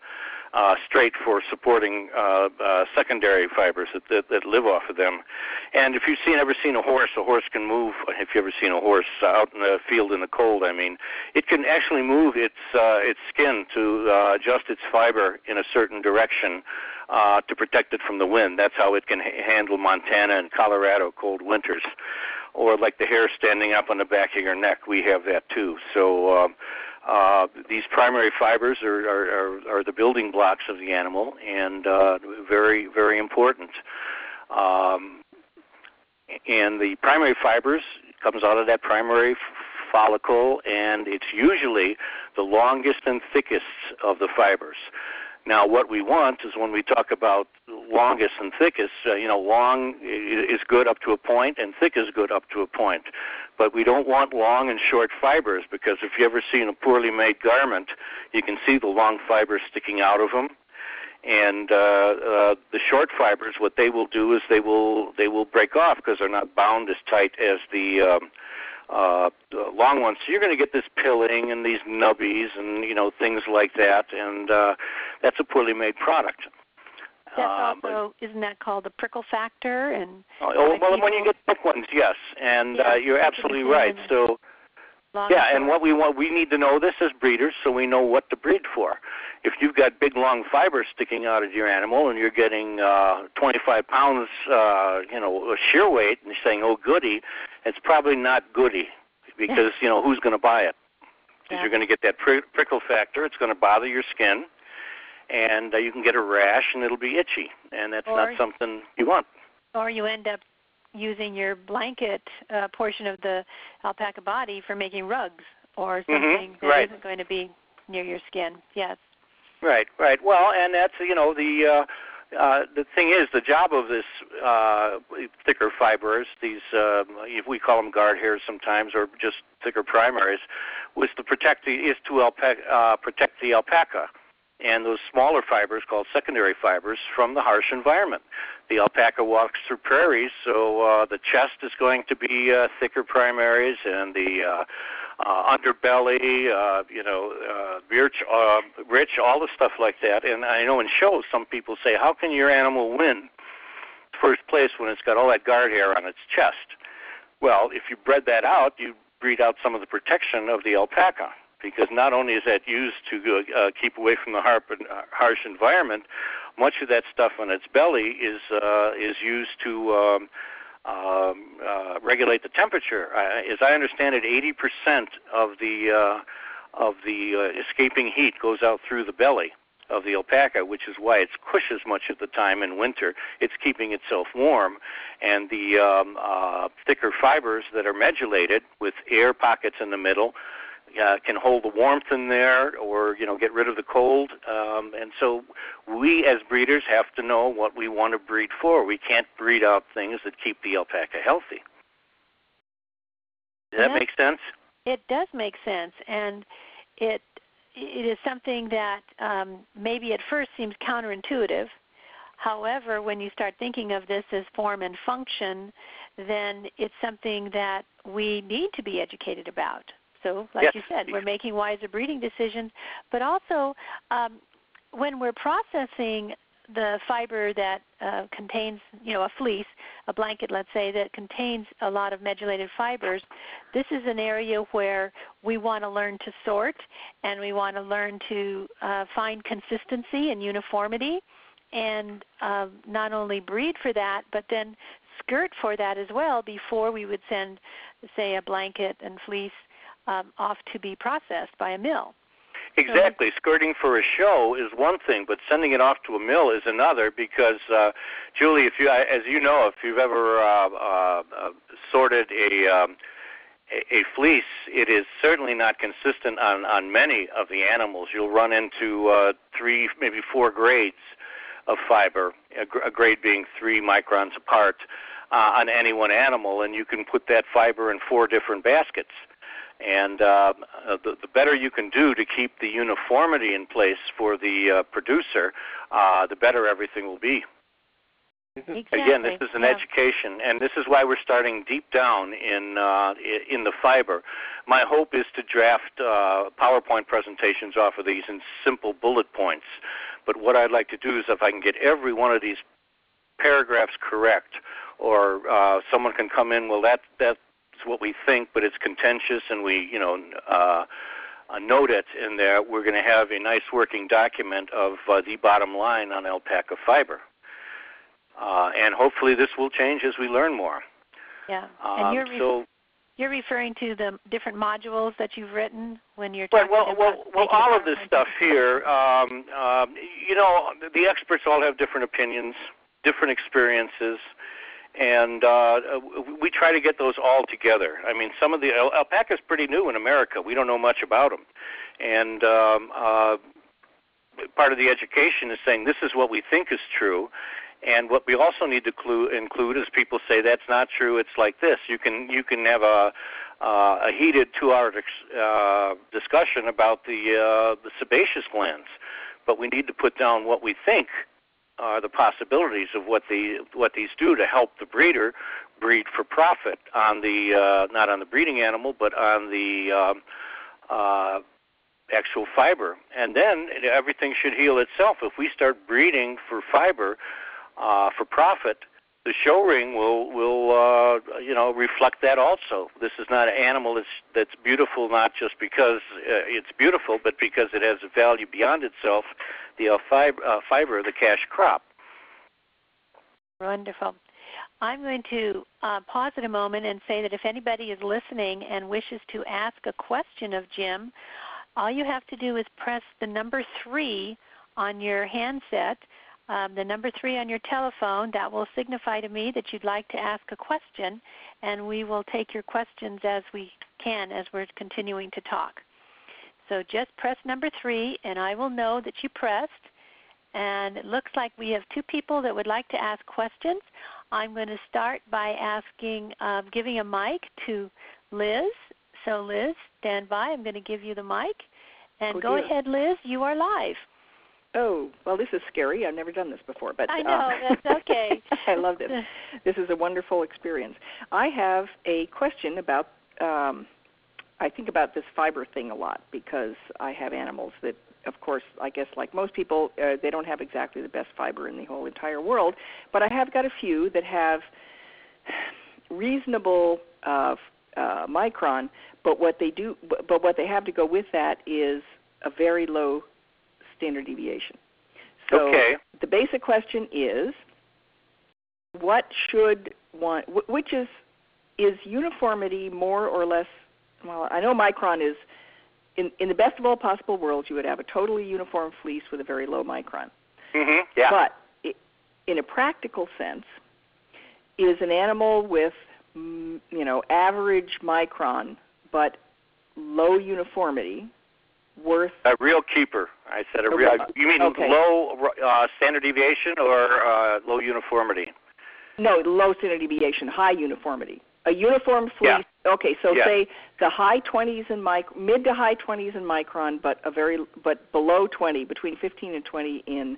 straight for supporting secondary fibers that live off of them. And if you've ever seen a horse can move. If you've ever seen a horse out in the field in the cold, it can actually move its skin to adjust its fiber in a certain direction to protect it from the wind. That's how it can handle Montana and Colorado cold winters. Or like the hair standing up on the back of your neck, we have that too. So these primary fibers are the building blocks of the animal, and very, very important. And the primary fibers comes out of that primary follicle, and it's usually the longest and thickest of the fibers. Now, what we want is when we talk about longest and thickest, long is good up to a point and thick is good up to a point. But we don't want long and short fibers, because if you've ever seen a poorly made garment, you can see the long fibers sticking out of them. And the short fibers, what they will do is they will break off because they're not bound as tight as the long ones. So you're going to get this pilling and these nubbies and things like that, and that's a poorly made product. That's also, isn't that called the prickle factor? And well, when you get thick ones, yes, and you're absolutely right. So. Yeah, and what we need to know this as breeders, so we know what to breed for. If you've got big, long fibers sticking out of your animal, and you're getting 25 pounds, shear weight, and you're saying, "Oh, goody," it's probably not goody, because who's going to buy it? Because you're going to get that prickle factor. It's going to bother your skin, and you can get a rash, and it'll be itchy, and that's not something you want. Or you end up using your blanket portion of the alpaca body for making rugs or something that isn't going to be near your skin. Yes. Right. Well, and that's the thing is, the job of this thicker fibers, these we call them guard hairs sometimes, or just thicker primaries, was to protect the alpaca. And those smaller fibers, called secondary fibers, from the harsh environment. The alpaca walks through prairies, so the chest is going to be thicker primaries, and the underbelly, rich, all the stuff like that. And I know in shows some people say, how can your animal win first place when it's got all that guard hair on its chest? Well, if you bred that out, you breed out some of the protection of the alpaca. Because not only is that used to keep away from the harsh environment, much of that stuff on its belly is used to regulate the temperature. As I understand it, 80% of the escaping heat goes out through the belly of the alpaca, which is why it's cushions much of the time in winter. It's keeping itself warm, and the thicker fibers that are medullated with air pockets in the middle can hold the warmth in there, or get rid of the cold. And so we as breeders have to know what we want to breed for. We can't breed out things that keep the alpaca healthy. Does that make sense? It does make sense, and it is something that maybe at first seems counterintuitive. However, when you start thinking of this as form and function, then it's something that we need to be educated about. So, like you said, we're making wiser breeding decisions. But also, when we're processing the fiber that contains, a fleece, a blanket, let's say, that contains a lot of medullated fibers, this is an area where we want to learn to sort, and we want to learn to find consistency and uniformity, and not only breed for that, but then skirt for that as well before we would send, say, a blanket and fleece off to be processed by a mill. Exactly. Skirting for a show is one thing, but sending it off to a mill is another, because, Julie, as you know, if you've ever sorted a fleece, it is certainly not consistent on many of the animals. You'll run into 3, maybe 4 grades of fiber, a grade being 3 microns apart on any one animal, and you can put that fiber in 4 different baskets. And the better you can do to keep the uniformity in place for the producer, the better everything will be. Exactly. Again, this is an education, and this is why we're starting deep down in the fiber. My hope is to draft PowerPoint presentations off of these in simple bullet points. But what I'd like to do is if I can get every one of these paragraphs correct, or someone can come in, well, that's what we think, but it's contentious, and we, note it in there, we're going to have a nice working document of the bottom line on alpaca fiber. And hopefully this will change as we learn more. Yeah, and you're referring to the different modules that you've written when you're talking about... Well, all of this stuff here, the experts all have different opinions, different experiences, and we try to get those all together. I mean, some of the alpaca is pretty new in America. We don't know much about them. And part of the education is saying this is what we think is true. And what we also need to include is people say that's not true. It's like this. You can have a heated 2-hour discussion about the sebaceous glands, but we need to put down what we think are the possibilities of what these do to help the breeder breed for profit on the not on the breeding animal, but on the actual fiber. And then everything should heal itself. If we start breeding for fiber for profit, the show ring will reflect that also. This is not an animal that's beautiful not just because it's beautiful, but because it has a value beyond itself, the fiber, the cash crop. Wonderful. I'm going to pause it a moment and say that if anybody is listening and wishes to ask a question of Jim, all you have to do is press the number 3 on your handset, the number 3 on your telephone. That will signify to me that you'd like to ask a question, and we will take your questions as we can as we're continuing to talk. So just press number 3, and I will know that you pressed. And it looks like we have 2 people that would like to ask questions. I'm going to start by giving a mic to Liz. So Liz, stand by. I'm going to give you the mic. And go ahead, Liz. You are live. Oh, well, this is scary. I've never done this before. But I know. That's okay. I love this. This is a wonderful experience. I have a question about, I think about this fiber thing a lot because I have animals that, of course, I guess like most people, they don't have exactly the best fiber in the whole entire world. But I have got a few that have reasonable micron, but what they have to go with that is a very low standard deviation. So the basic question is, is uniformity more or less, well, I know micron is, in the best of all possible worlds, you would have a totally uniform fleece with a very low micron. Mm-hmm. Yeah. But in a practical sense, is an animal with, average micron but low uniformity worth a real keeper? I said a real. You mean low standard deviation or low uniformity? No, low standard deviation, high uniformity. A uniform fleece. Yeah. Okay, so say the high 20s in mid to high 20s in micron, but below 20, between 15 and 20 in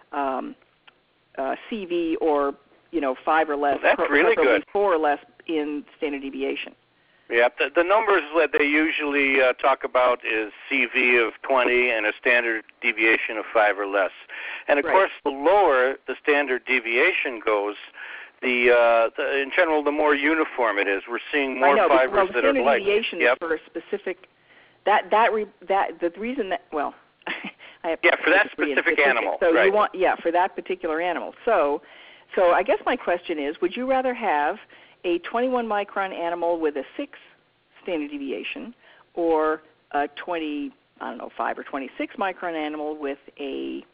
CV, or 5 or less. Well, that's really good. 4 or less in standard deviation. Yeah, the numbers that they usually talk about is CV of 20 and a standard deviation of 5 or less. And of course, the lower the standard deviation goes, in general, the more uniform it is. We're seeing more fibers that are like. Standard deviation is for a specific. The reason that I have for that specific animal. So you want for that particular animal. So I guess my question is, would you rather have a 21 micron animal with a 6 standard deviation, or a 5 or 26 micron animal with a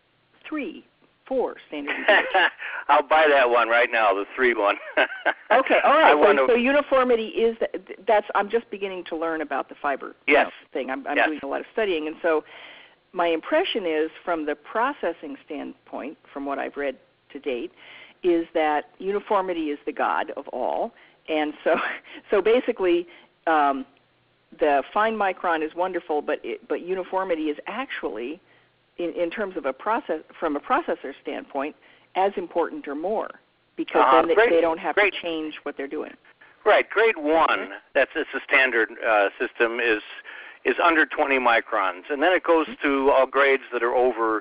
4 standard deviation? I'll buy that one right now, the 3 one. Okay, all right. So uniformity is that's. I'm just beginning to learn about the fiber thing. I'm doing a lot of studying, and so my impression is, from the processing standpoint, from what I've read to date, is that uniformity is the god of all, and so basically the fine micron is wonderful, but uniformity is actually, in terms of from a processor standpoint, as important or more, because then they don't have to change what they're doing. Right. Grade 1, it's a standard system, is under 20 microns, and then it goes to all grades that are over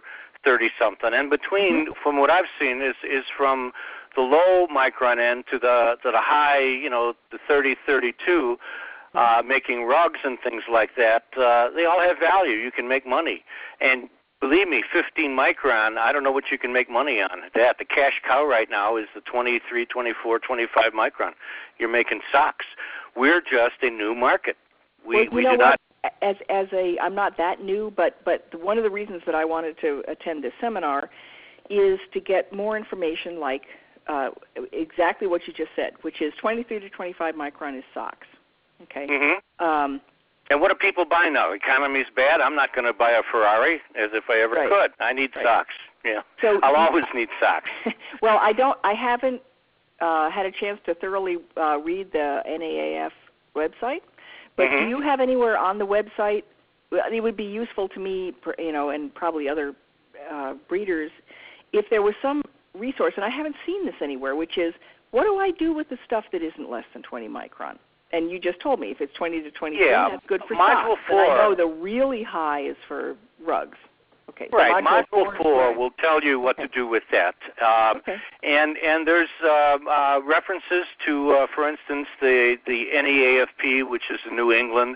30-something. And between, from what I've seen, is from the low micron end to the high, the 30, 32, making rugs and things like that. They all have value. You can make money. And believe me, 15 micron, I don't know what you can make money on that. The cash cow right now is the 23, 24, 25 micron. You're making socks. We're just a new market. We do not. I'm not that new, but one of the reasons that I wanted to attend this seminar is to get more information like exactly what you just said, which is 23 to 25 micron is socks. Okay. Mm-hmm. And what do people buy now? Economy's bad. I'm not going to buy a Ferrari as if I ever could. I need socks. Yeah. So I'll always need socks. Well, I haven't had a chance to thoroughly read the NAAF website. But do you have anywhere on the website? It would be useful to me, and probably other breeders, if there was some resource, and I haven't seen this anywhere, which is, what do I do with the stuff that isn't less than 20 micron? And you just told me if it's 20 to 23, that's good for Module socks. 4. And I know the really high is for rugs. Okay. So right. Module 4 will tell you what to do with that. And there's references to, for instance, the NEAFP, which is a New England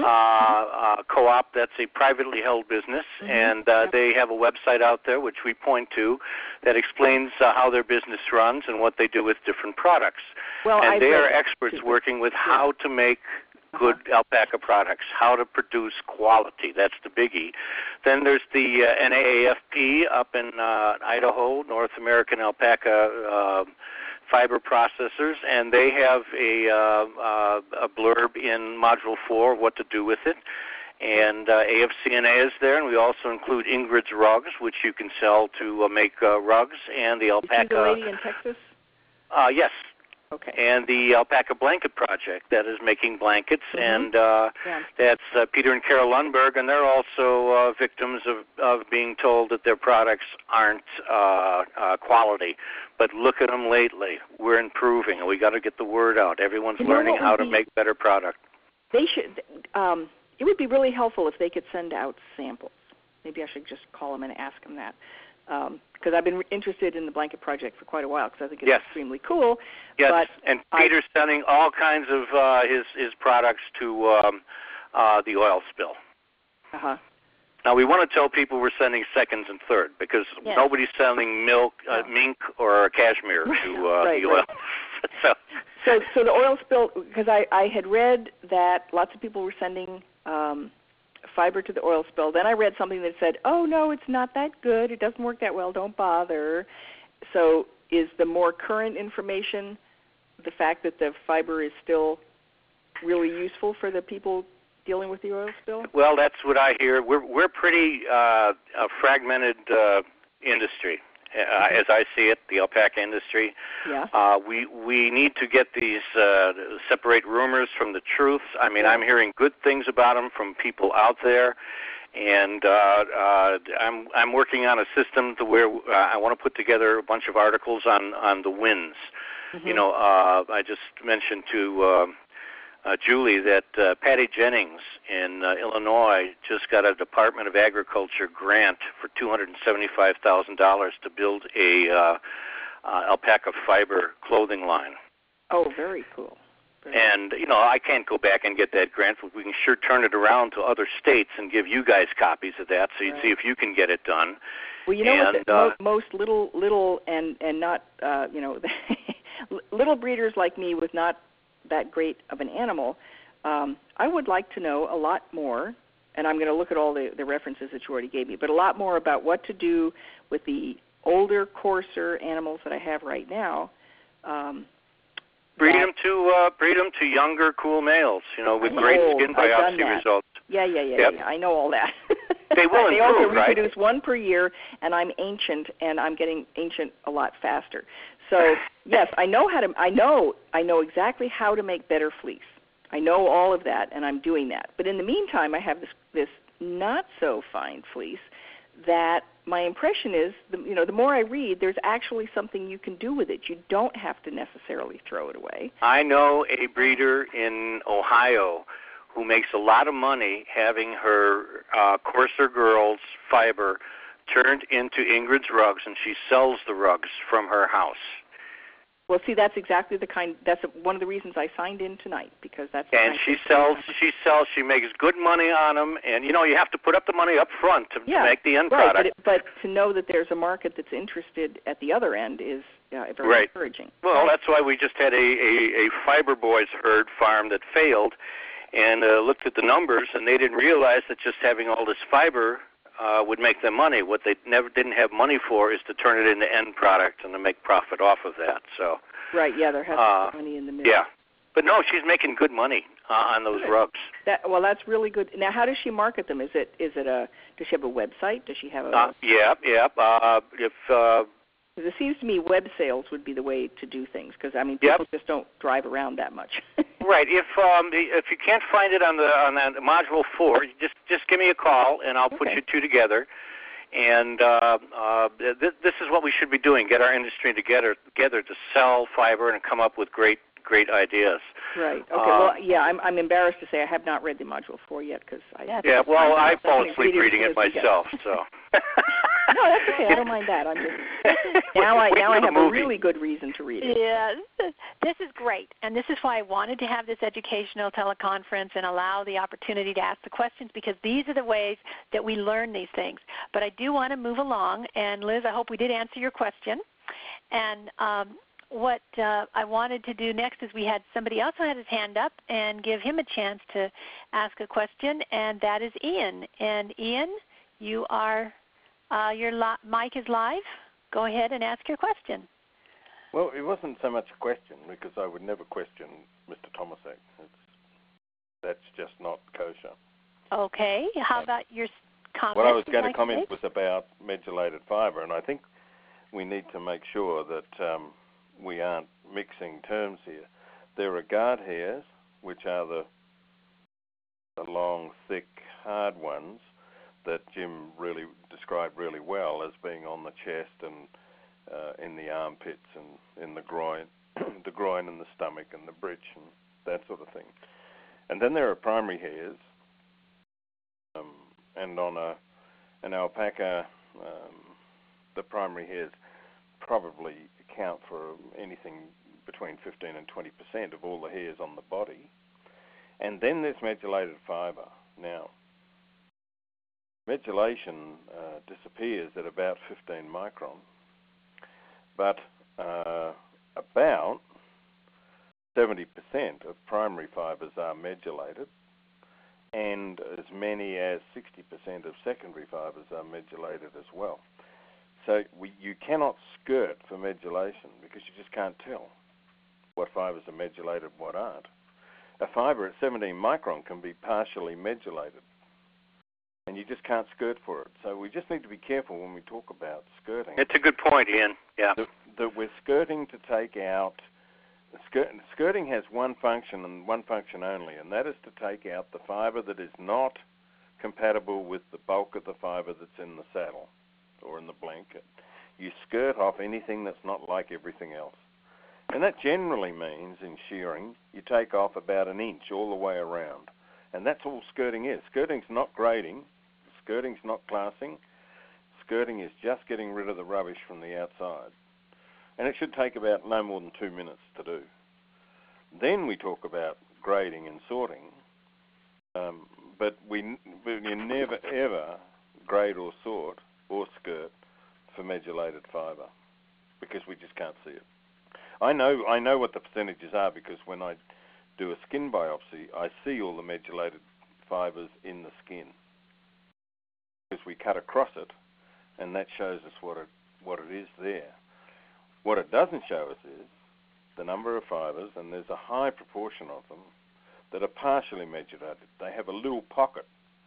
co-op. That's a privately held business, and they have a website out there which we point to that explains how their business runs and what they do with different products. Well, and they are experts working with how to make good alpaca products, how to produce quality. That's the biggie. Then there's the NAAFP up in Idaho, North American Alpaca Fiber Processors, and they have a blurb in Module 4 what to do with it. And AFCNA is there, and we also include Ingrid's Rugs, which you can sell to make rugs, and the alpaca. Is she the lady in Texas? Yes. Okay. And the Alpaca Blanket Project that is making blankets, and that's Peter and Carol Lundberg, and they're also victims of being told that their products aren't quality. But look at them lately. We're improving, and we got to get the word out. Everyone's learning how to make better product. They should. It would be really helpful if they could send out samples. Maybe I should just call them and ask them that. Because I've been interested in the blanket project for quite a while because I think it's extremely cool. Yes, but and Peter's sending all kinds of his products to the oil spill. Now, we want to tell people we're sending seconds and third because nobody's sending mink or cashmere to the oil. So the oil spill, because I had read that lots of people were sending fiber to the oil spill. Then I read something that said, oh, no, it's not that good. It doesn't work that well. Don't bother. So is the more current information the fact that the fiber is still really useful for the people dealing with the oil spill? Well, that's what I hear. We're pretty a fragmented industry. As I see it, the alpaca industry. We need to get these separate rumors from the truth. I mean, I'm hearing good things about them from people out there, and I'm working on a system to where I want to put together a bunch of articles on the winds. I just mentioned to Julie that Patty Jennings in Illinois just got a Department of Agriculture grant for $275,000 to build a alpaca fiber clothing line. Oh, very cool. And, I can't go back and get that grant, but we can sure turn it around to other states and give you guys copies of that so you'd see if you can get it done. Well, you know what most little and not, little breeders like me with not that great of an animal, I would like to know a lot more, and I'm going to look at all the references that you already gave me, but a lot more about what to do with the older, coarser animals that I have right now. Breed them to younger, cool males, with great skin biopsy results. Yeah. I know all that. They will improve, they also right? reproduce one per year, and I'm ancient, and I'm getting ancient a lot faster. So yes, I know exactly how to make better fleece. I know all of that, and I'm doing that. But in the meantime, I have this not so fine fleece that my impression is, the more I read, there's actually something you can do with it. You don't have to necessarily throw it away. I know a breeder in Ohio who makes a lot of money having her coarser girls fiber turned into Ingrid's rugs, and she sells the rugs from her house. Well, see, that's exactly the kind. That's one of the reasons I signed in tonight, because that's. And she makes good money on them, and you have to put up the money up front to make the end product. But to know that there's a market that's interested at the other end is very encouraging. Well, that's why we just had a Fiber Boys herd farm that failed, and looked at the numbers, and they didn't realize that just having all this fiber would make them money. What they didn't have money for is to turn it into end product and to make profit off of that. So there has to be money in the middle. Yeah, but no, she's making good money on those rugs. That's really good. Now, how does she market them? Does she have a website? Does she have a? It seems to me web sales would be the way to do things, because people just don't drive around that much. Right. If you can't find it on that module 4, just give me a call and I'll put you two together. And this is what we should be doing: get our industry together to sell fiber and come up with great ideas. Right. Okay. I'm embarrassed to say I have not read the module 4 yet, because I fall asleep reading it myself. So. No, that's okay. I don't mind that. I'm just now I have a really good reason to read it. Yes, this is great, and this is why I wanted to have this educational teleconference and allow the opportunity to ask the questions, because these are the ways that we learn these things. But I do want to move along, and Liz, I hope we did answer your question. And what I wanted to do next is we had somebody else who had his hand up, and give him a chance to ask a question, and that is Ian. And Ian, you are. Your mic is live. Go ahead and ask your question. Well, it wasn't so much a question, because I would never question Mr. Tomasek. That's just not kosher. Okay. How about your comment? What I was going to comment was about medullated fiber, and I think we need to make sure that we aren't mixing terms here. There are guard hairs, which are the long, thick, hard ones that Jim really described really well as being on the chest and in the armpits and in the groin, the groin and the stomach and the breech and that sort of thing. And then there are primary hairs, and on an alpaca, the primary hairs probably account for anything between 15 and 20% of all the hairs on the body. And then there's medullated fiber. Now, medulation disappears at about 15 micron, but about 70% of primary fibers are medullated, and as many as 60% of secondary fibers are medullated as well. So you cannot skirt for medulation, because you just can't tell what fibers are medullated and what aren't. A fiber at 17 micron can be partially medullated, and you just can't skirt for it. So we just need to be careful when we talk about skirting. It's a good point, Ian. Yeah. That we're skirting to take out... Skirting has one function and one function only, and that is to take out the fiber that is not compatible with the bulk of the fiber that's in the saddle or in the blanket. You skirt off anything that's not like everything else. And that generally means, in shearing, you take off about an inch all the way around. And that's all skirting is. Skirting's not grading. Skirting's not classing. Skirting is just getting rid of the rubbish from the outside. And it should take about no more than 2 minutes to do. Then we talk about grading and sorting, but you never ever grade or sort or skirt for medullated fiber, because we just can't see it. I know what the percentages are, because when I do a skin biopsy, I see all the medullated fibers in the skin, because we cut across it, and that shows us what it is there. What it doesn't show us is the number of fibers, and there's a high proportion of them that are partially medullated. They have a little pocket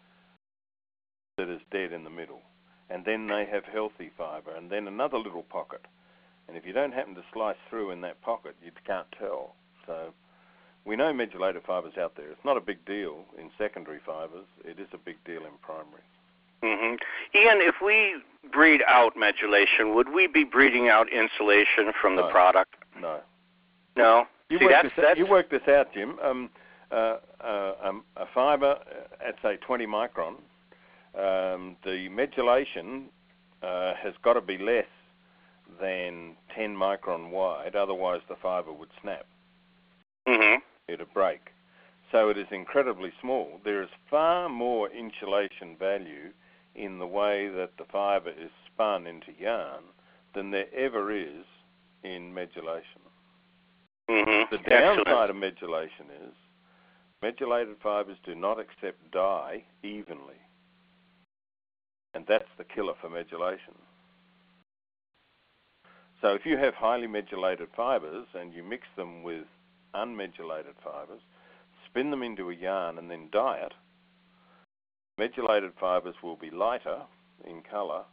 that is dead in the middle, and then they have healthy fiber, and then another little pocket. And if you don't happen to slice through in that pocket, you can't tell. So we know medullated fibers out there. It's not a big deal in secondary fibers. It is a big deal in primary. Mm-hmm. Ian, if we breed out medulation, would we be breeding out insulation from the product? No. No? You work this out, Jim. A fiber at, say, 20 micron, the medulation has got to be less than 10 micron wide, otherwise the fiber would snap. Mm-hmm. It'd break. So it is incredibly small. There is far more insulation value in the way that the fiber is spun into yarn than there ever is in modulation. Mm-hmm. The downside of modulation is modulated fibers do not accept dye evenly. And that's the killer for modulation. So if you have highly modulated fibers and you mix them with unmodulated fibers, spin them into a yarn and then dye it, modulated fibers will be lighter in colour.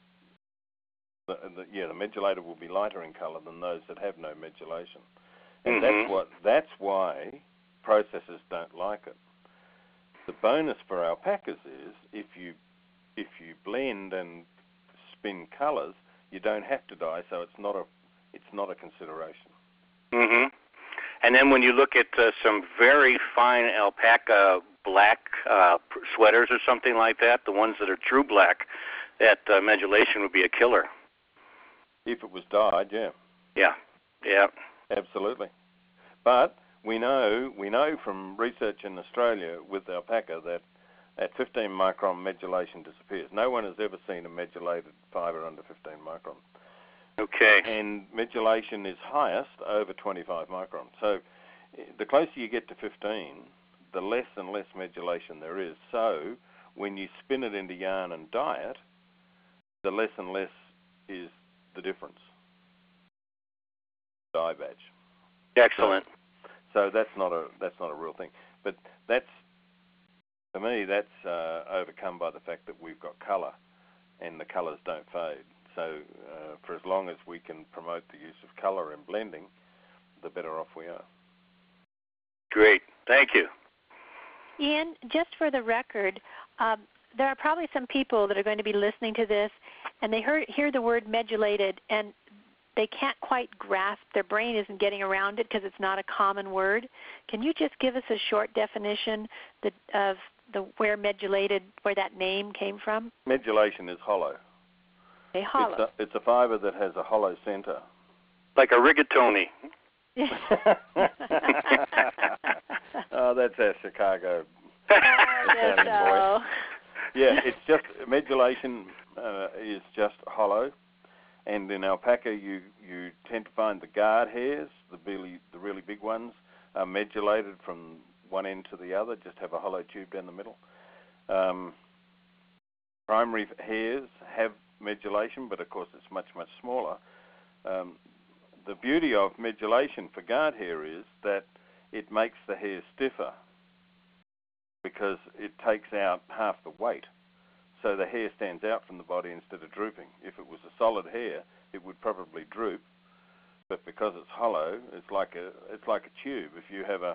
The modulated will be lighter in colour than those that have no modulation. And that's why processors don't like it. The bonus for alpacas is if you blend and spin colours, you don't have to dye, so it's not a consideration. Mm-hmm. And then when you look at some very fine alpaca black sweaters or something like that, the ones that are true black, that modulation would be a killer. If it was dyed, yeah. Yeah. Absolutely. But we know from research in Australia with alpaca that at 15 micron modulation disappears. No one has ever seen a modulated fibre under 15 micron. Okay. And modulation is highest over 25 micron. So the closer you get to 15, the less and less modulation there is. So when you spin it into yarn and dye it, the less and less is the difference. Dye batch. Excellent. So that's not a real thing. But that's, to me, that's overcome by the fact that we've got colour, and the colours don't fade. So for as long as we can promote the use of colour and blending, the better off we are. Great. Thank you. Ian, just for the record, there are probably some people that are going to be listening to this, and they hear the word modulated, and they can't quite grasp, their brain isn't getting around it because it's not a common word. Can you just give us a short definition of where that name came from? Modulation is hollow. Okay, hollow. It's a fibre that has a hollow centre. Like a rigatoni. Oh, that's our Chicago sounding boy. Yeah, it's just, modulation is just hollow. And in alpaca, you tend to find the guard hairs, the really big ones, are modulated from one end to the other, just have a hollow tube down the middle. Primary hairs have modulation, but of course it's much, much smaller. The beauty of modulation for guard hair is that it makes the hair stiffer because it takes out half the weight. So the hair stands out from the body instead of drooping. If it was a solid hair, it would probably droop, but because it's hollow, it's like a tube. If you have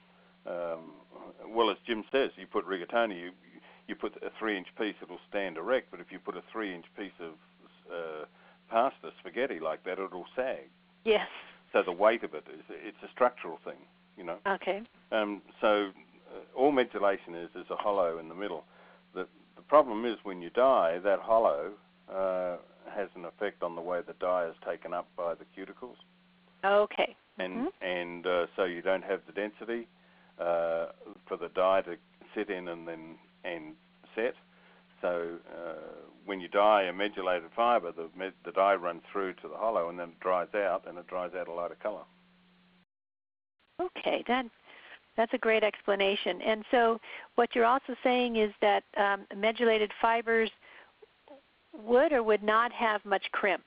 as Jim says, you put rigatoni, you put a 3-inch piece, it'll stand erect. But if you put a 3-inch piece of pasta, spaghetti like that, it'll sag. Yes. So the weight of it's a structural thing, you know. Okay. So all modulation is a hollow in the middle. The problem is when you dye, that hollow has an effect on the way the dye is taken up by the cuticles. Okay. And so you don't have the density for the dye to sit in and set. So when you dye a modulated fibre, the dye runs through to the hollow and then it dries out, and it dries out a lighter colour. Okay, that's a great explanation. And so what you're also saying is that modulated fibers would or would not have much crimp.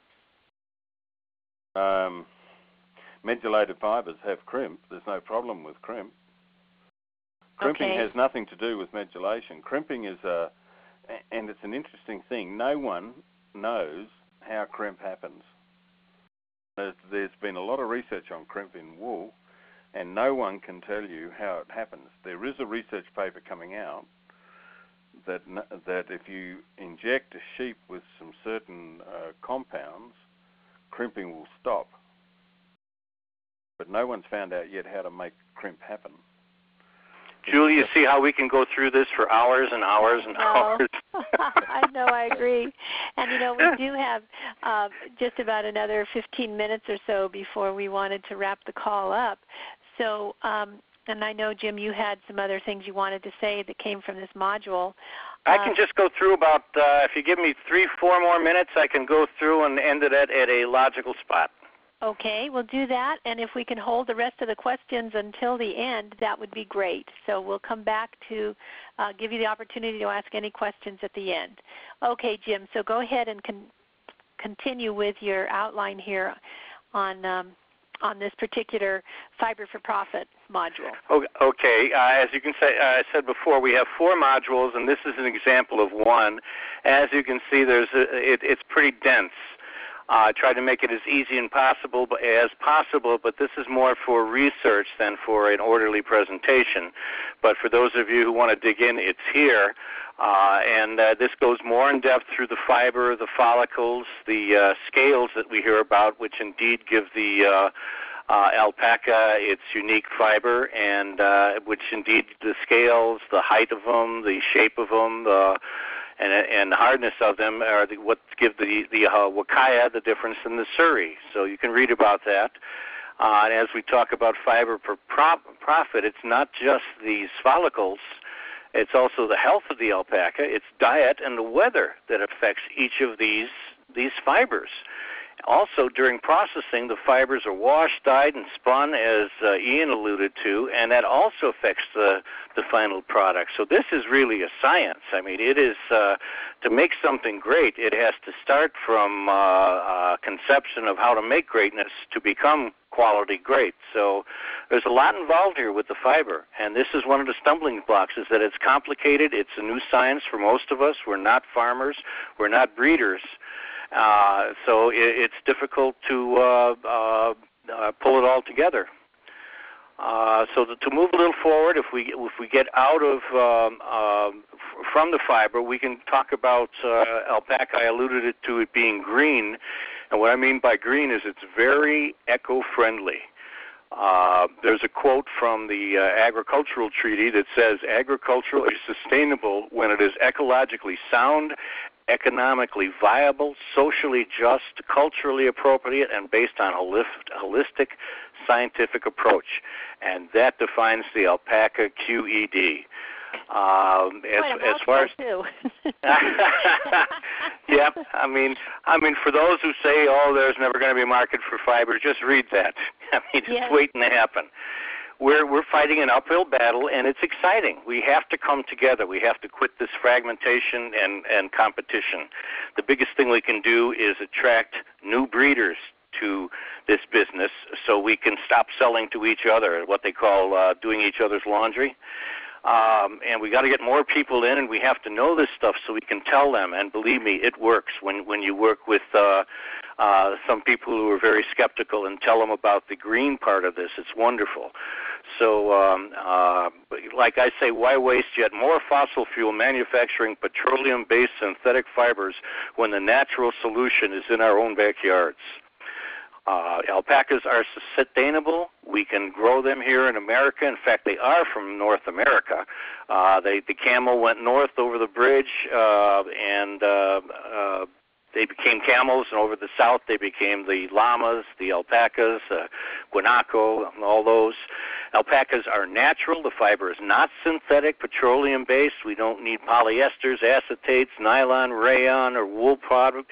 Modulated fibres have crimp. There's no problem with crimp. Crimping has nothing to do with modulation. Crimping is and it's an interesting thing. No one knows how crimp happens. There's been a lot of research on crimp in wool, and no one can tell you how it happens. There is a research paper coming out that if you inject a sheep with some certain compounds, crimping will stop. But no one's found out yet how to make crimp happen. Julie, you see how we can go through this for hours and hours and hours? I know, I agree. And, we do have just about another 15 minutes or so before we wanted to wrap the call up. So, and I know, Jim, you had some other things you wanted to say that came from this module. I can just go through about, if you give me 3-4 more minutes, I can go through and end it at a logical spot. Okay, we'll do that, and if we can hold the rest of the questions until the end, that would be great. So we'll come back to give you the opportunity to ask any questions at the end. Okay, Jim, so go ahead and continue with your outline here on this particular Fiber for Profit module. Okay, as you can say, I said before, we have 4 modules, and this is an example of one. As you can see, it's pretty dense. I tried to make it as easy as possible, but this is more for research than for an orderly presentation. But for those of you who want to dig in, it's here. And this goes more in depth through the fiber, the follicles, the scales that we hear about, which indeed give the alpaca its unique fiber, and which indeed the scales, the height of them, the shape of them, and the hardness of them are what give the wakaya the difference in the suri. So you can read about that. And as we talk about fiber for profit, it's not just these follicles. It's also the health of the alpaca, its diet, and the weather that affects each of these fibers. Also, during processing, the fibers are washed, dyed, and spun, as Ian alluded to, and that also affects the final product. So this is really a science. I mean, it is, to make something great, it has to start from conception of how to make greatness to become quality great. So there's a lot involved here with the fiber, and this is one of the stumbling blocks, is that it's complicated. It's a new science for most of us. We're not farmers. We're not breeders. So it's difficult to pull it all together. So to move a little forward, if we get out of from the fiber, we can talk about alpaca. I alluded to it being green, and what I mean by green is it's very eco-friendly. There's a quote from the Agricultural Treaty that says, "Agriculture is sustainable when it is ecologically sound, economically viable, socially just, culturally appropriate, and based on holistic scientific approach." And that defines the alpaca QED. As far as too. Yeah, I mean, for those who say, "Oh, there's never going to be a market for fiber," just read that. I mean, it's waiting to happen. We're fighting an uphill battle, and it's exciting. We have to come together. We have to quit this fragmentation and competition. The biggest thing we can do is attract new breeders to this business so we can stop selling to each other, what they call doing each other's laundry. And we got to get more people in, and we have to know this stuff so we can tell them. And believe me, it works when you work with some people who are very skeptical and tell them about the green part of this. It's wonderful. So, like I say, why waste yet more fossil fuel manufacturing petroleum-based synthetic fibers when the natural solution is in our own backyards? Alpacas are sustainable. We can grow them here in America. In fact, they are from North America. The camel went north over the bridge, and they became camels, and over the south they became the llamas, the alpacas, guanaco, and all those. Alpacas are natural. The fiber is not synthetic, petroleum-based. We don't need polyesters, acetates, nylon, rayon, or wool products.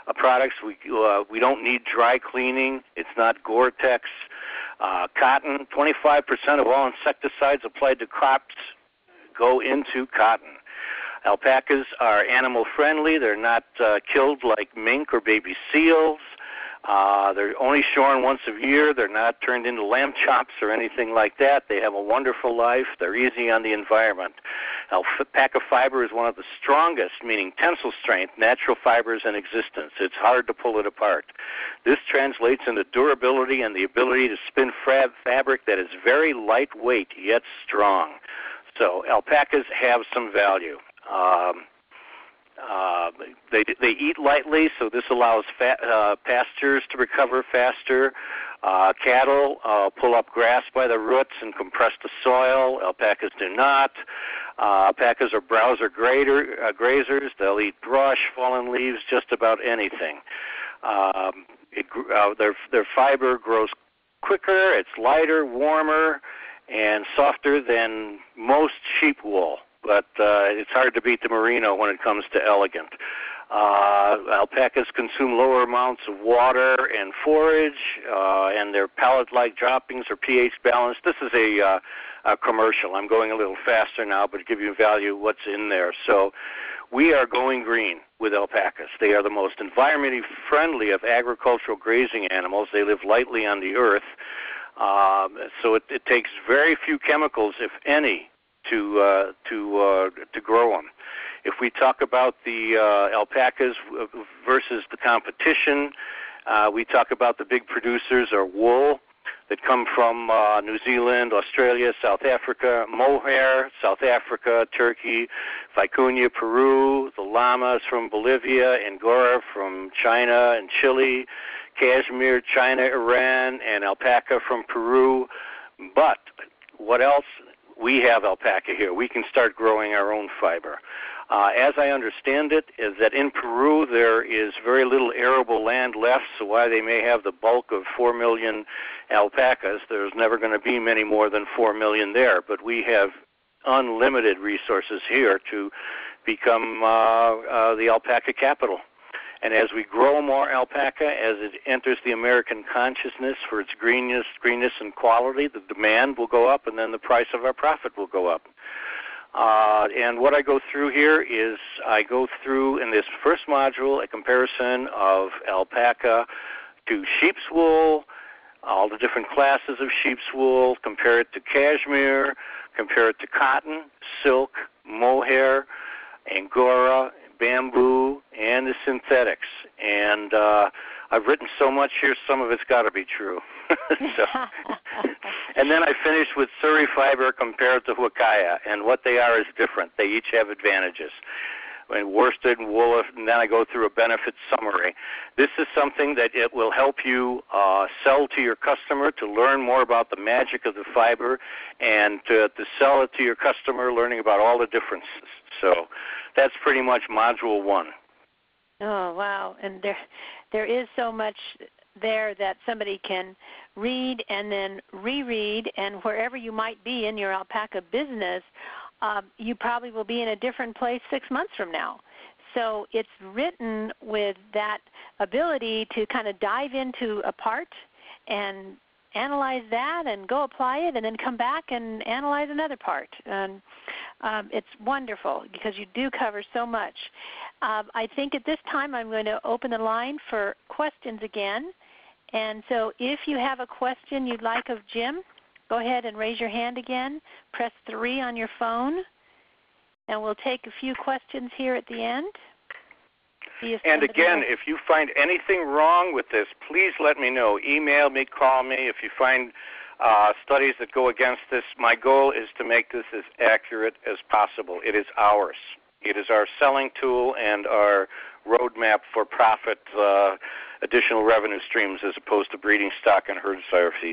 We don't need dry cleaning. It's not Gore-Tex. Cotton, 25% of all insecticides applied to crops go into cotton. Alpacas are animal-friendly. They're not killed like mink or baby seals. They're only shorn once a year. They're not turned into lamb chops or anything like that. They have a wonderful life. They're easy on the environment. Alpaca fiber is one of the strongest, meaning tensile strength, natural fibers in existence. It's hard to pull it apart. This translates into durability and the ability to spin fabric that is very lightweight yet strong. So alpacas have some value. They eat lightly, so this allows pastures to recover faster. Cattle pull up grass by the roots and compress the soil. Alpacas do not. Alpacas are browser grazers. They'll eat brush, fallen leaves, just about anything. Their fiber grows quicker. It's lighter, warmer, and softer than most sheep wool. But it's hard to beat the merino when it comes to elegant. Alpacas consume lower amounts of water and forage, and their pellet-like droppings are pH balanced. This is a commercial. I'm going a little faster now, but to give you value what's in there. So we are going green with alpacas. They are the most environmentally friendly of agricultural grazing animals. They live lightly on the earth, so it takes very few chemicals, if any, to grow them. If we talk about the alpacas versus the competition, we talk about the big producers are wool that come from New Zealand, Australia, South Africa, mohair, South Africa, Turkey, vicuña, Peru, the llamas from Bolivia, Angora from China and Chile, cashmere, China, Iran, and alpaca from Peru. But what else? We have alpaca here. We can start growing our own fiber. As I understand it, is that in Peru there is very little arable land left, so while they may have the bulk of 4 million alpacas, there's never going to be many more than 4 million there. But we have unlimited resources here to become the alpaca capital. And as we grow more alpaca, as it enters the American consciousness for its greenness and quality, the demand will go up, and then the price of our profit will go up. And what I go through here is I go through in this first module a comparison of alpaca to sheep's wool, all the different classes of sheep's wool, compare it to cashmere, compare it to cotton, silk, mohair, angora, bamboo, and the synthetics. And I've written so much here, some of it's got to be true. And then I finish with Suri fiber compared to Huacaya, and what they are is different. They each have advantages. Worsted and wool, and then I go through a benefit summary. This is something that it will help you sell to your customer, to learn more about the magic of the fiber, and to sell it to your customer, learning about all the differences. So that's pretty much Module 1. Oh, wow. And there is so much there that somebody can read and then reread, and wherever you might be in your alpaca business, you probably will be in a different place 6 months from now. So it's written with that ability to kind of dive into a part and analyze that and go apply it and then come back and analyze another part. And it's wonderful because you do cover so much. I think at this time I'm going to open the line for questions again. And so if you have a question you'd like of Jim, go ahead and raise your hand again. Press 3 on your phone, and we'll take a few questions here at the end. And again, if you find anything wrong with this, please let me know. Email me, call me. If you find studies that go against this, my goal is to make this as accurate as possible. It is ours. It is our selling tool and our roadmap for profit, additional revenue streams as opposed to breeding stock and herd sire fees.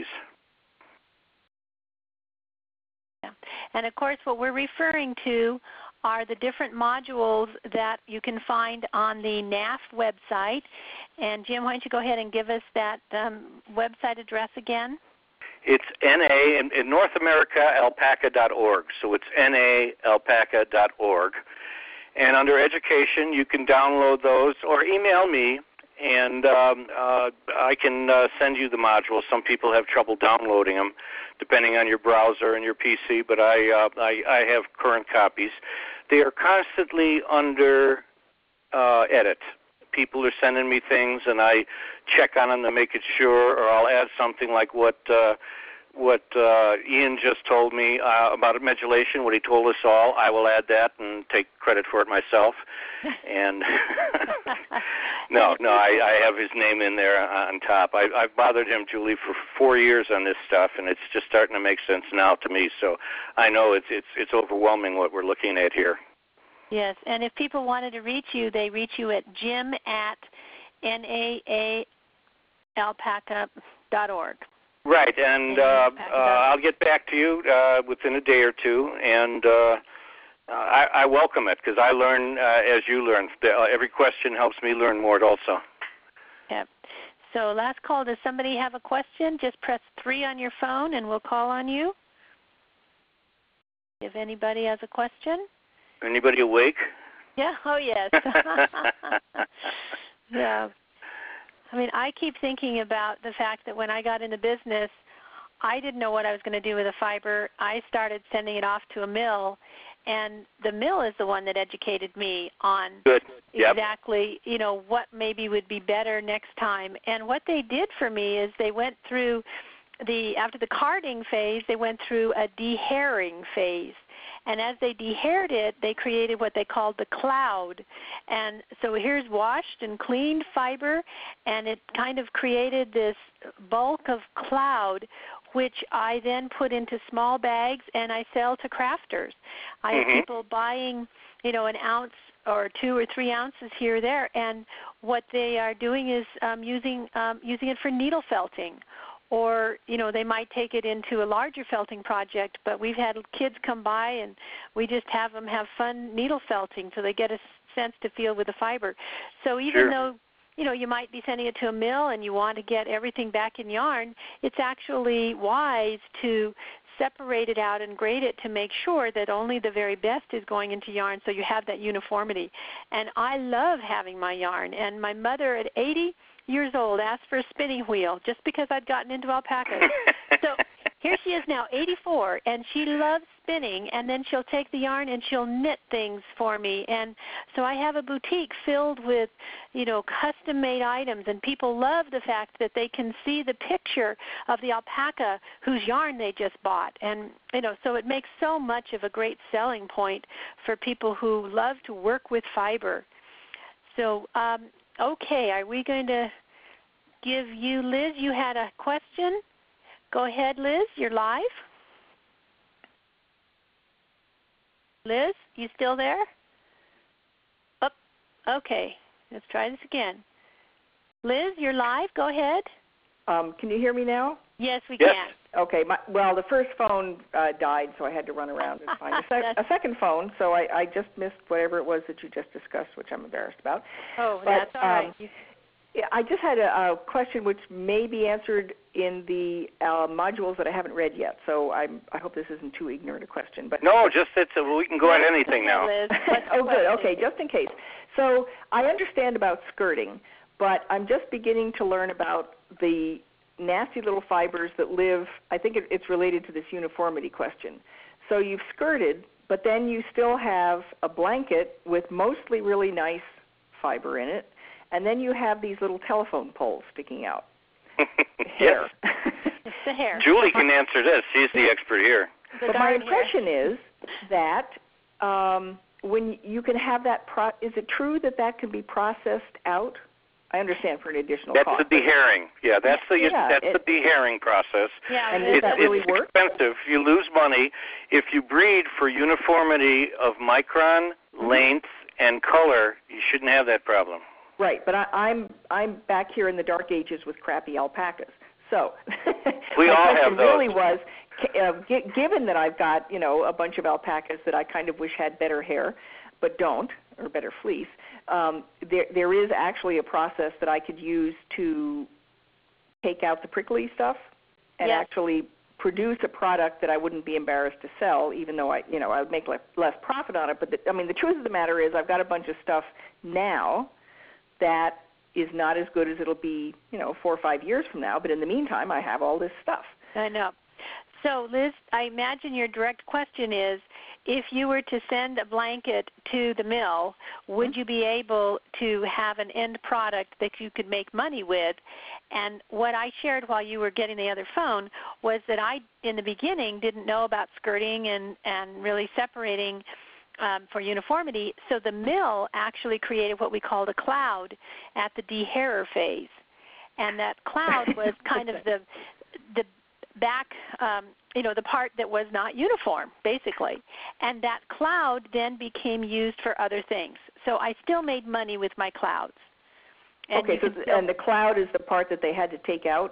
And, of course, what we're referring to are the different modules that you can find on the NAF website. And, Jim, why don't you go ahead and give us that website address again? It's NA, in North America, alpaca.org. So it's naalpaca.org. And under education, you can download those or email me, and I can send you the modules. Some people have trouble downloading them, depending on your browser and your PC, but I have current copies. They are constantly under edit. People are sending me things, and I check on them to make it sure, or I'll add something like what Ian just told me about modulation, what he told us all. I will add that and take credit for it myself. And I have his name in there on top. I've bothered him, Julie, for 4 years on this stuff, and it's just starting to make sense now to me. So I know it's overwhelming what we're looking at here. Yes, and if people wanted to reach you, they reach you at Jim at NAALpaca. alpaca.org. Right, and I'll get back to you within a day or two, and I welcome it because I learn as you learn. Every question helps me learn more also. Yep. So last call, does somebody have a question? Just press 3 on your phone and we'll call on you. If anybody has a question. Anybody awake? Yeah, oh yes. Yeah. I mean, I keep thinking about the fact that when I got into business, I didn't know what I was going to do with the fiber. I started sending it off to a mill, and the mill is the one that educated me on exactly, what maybe would be better next time. And what they did for me is they went through after the carding phase, they went through a dehairing phase. And as they dehaired it, they created what they called the cloud. And so here's washed and cleaned fiber, and it kind of created this bulk of cloud, which I then put into small bags and I sell to crafters. I have people buying, an ounce or 2 or 3 ounces here or there, and what they are doing is using it for needle felting. Or, they might take it into a larger felting project, but we've had kids come by and we just have them have fun needle felting so they get a sense to feel with the fiber. So even though, you might be sending it to a mill and you want to get everything back in yarn, it's actually wise to separate it out and grade it to make sure that only the very best is going into yarn so you have that uniformity. And I love having my yarn. And my mother at 80 years old asked for a spinning wheel just because I'd gotten into alpacas. So here she is now, 84, and she loves spinning, and then she'll take the yarn and she'll knit things for me. And so I have a boutique filled with, custom-made items, and people love the fact that they can see the picture of the alpaca whose yarn they just bought. And, so it makes so much of a great selling point for people who love to work with fiber. So, okay, are we going to give you, Liz, you had a question? Go ahead, Liz, you're live. Liz, you still there? Oh, okay, let's try this again. Liz, you're live, go ahead. Can you hear me now? Yes, we can. Okay, the first phone died, so I had to run around and find a second phone, so I just missed whatever it was that you just discussed, which I'm embarrassed about. Oh, that's all right. I just had a question which may be answered in the modules that I haven't read yet, so I hope this isn't too ignorant a question. But no, we can go at anything now. Oh, good. Okay, just in case. So I understand about skirting, but I'm just beginning to learn about the nasty little fibers that live, I think it's related to this uniformity question. So you've skirted, but then you still have a blanket with mostly really nice fiber in it, and then you have these little telephone poles sticking out. Hair. It's the hair. Julie can answer this. She's the expert here. But my impression is that when you can have that, is it true that can be processed out? I understand for an additional cost. That's the dehairing. Yeah, that's the dehairing process. Yeah, and does that really work? It's expensive. You lose money. If you breed for uniformity of micron, length, and color, you shouldn't have that problem. Right, but I'm back here in the dark ages with crappy alpacas. So we all have those. Really was, given that I've got a bunch of alpacas that I kind of wish had better hair, but don't, or better fleece. There is actually a process that I could use to take out the prickly stuff and actually produce a product that I wouldn't be embarrassed to sell, even though I would make less profit on it. But the truth of the matter is, I've got a bunch of stuff now that is not as good as it'll be, 4 or 5 years from now. But in the meantime, I have all this stuff. I know. So, Liz, I imagine your direct question is, if you were to send a blanket to the mill, would you be able to have an end product that you could make money with? And what I shared while you were getting the other phone was that I, in the beginning, didn't know about skirting and really separating for uniformity. So the mill actually created what we called a cloud at the dehairer phase. And that cloud was kind of the back, the part that was not uniform, basically. And that cloud then became used for other things. So I still made money with my clouds. And and the cloud is the part that they had to take out?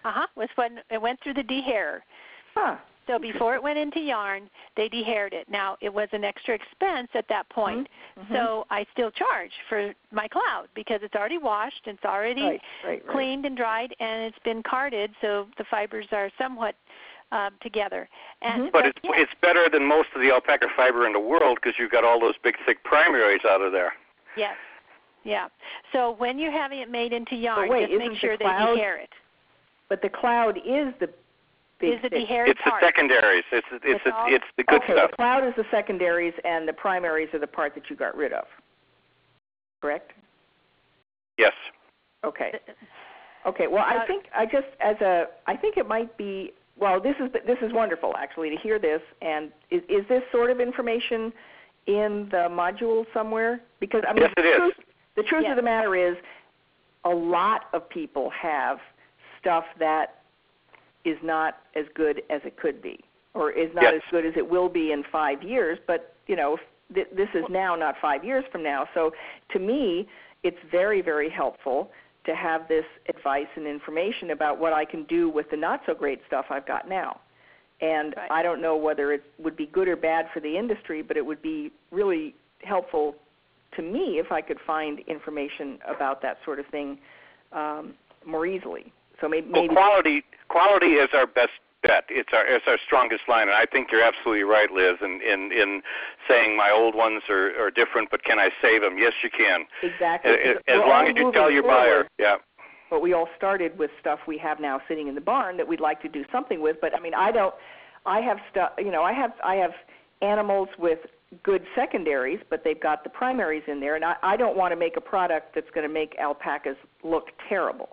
Was when it went through the dehairer. Huh. So before it went into yarn, they dehaired it. Now, it was an extra expense at that point, so I still charge for my cloud because it's already washed, it's already cleaned and dried, and it's been carded, so the fibers are somewhat together. And, but it's better than most of the alpaca fiber in the world because you've got all those big, thick primaries out of there. Yes. Yeah. So when you're having it made into yarn, just make sure they dehair it. But the cloud is the is the dehaired part. It's the secondaries. It's the good stuff. Okay, the cloud is the secondaries, and the primaries are the part that you got rid of. Correct? Yes. Okay. Okay. Well, I think I think it might be. Well, this is wonderful actually to hear this. And is this sort of information in the module somewhere? Because I mean, yes, it is. The truth of the matter is, a lot of people have stuff that is not as good as it could be, or is not as good as it will be in 5 years. But, this is now, not 5 years from now. So to me, it's very, very helpful to have this advice and information about what I can do with the not-so-great stuff I've got now. And I don't know whether it would be good or bad for the industry, but it would be really helpful to me if I could find information about that sort of thing more easily. So maybe quality is our best bet. It's our strongest line, and I think you're absolutely right, Liz, in saying my old ones are different, but can I save them? Yes, you can. Exactly. As long as you tell your buyer. Yeah. But we all started with stuff we have now sitting in the barn that we'd like to do something with. But I mean, I have stuff. I have animals with good secondaries, but they've got the primaries in there, and I don't want to make a product that's going to make alpacas look terrible.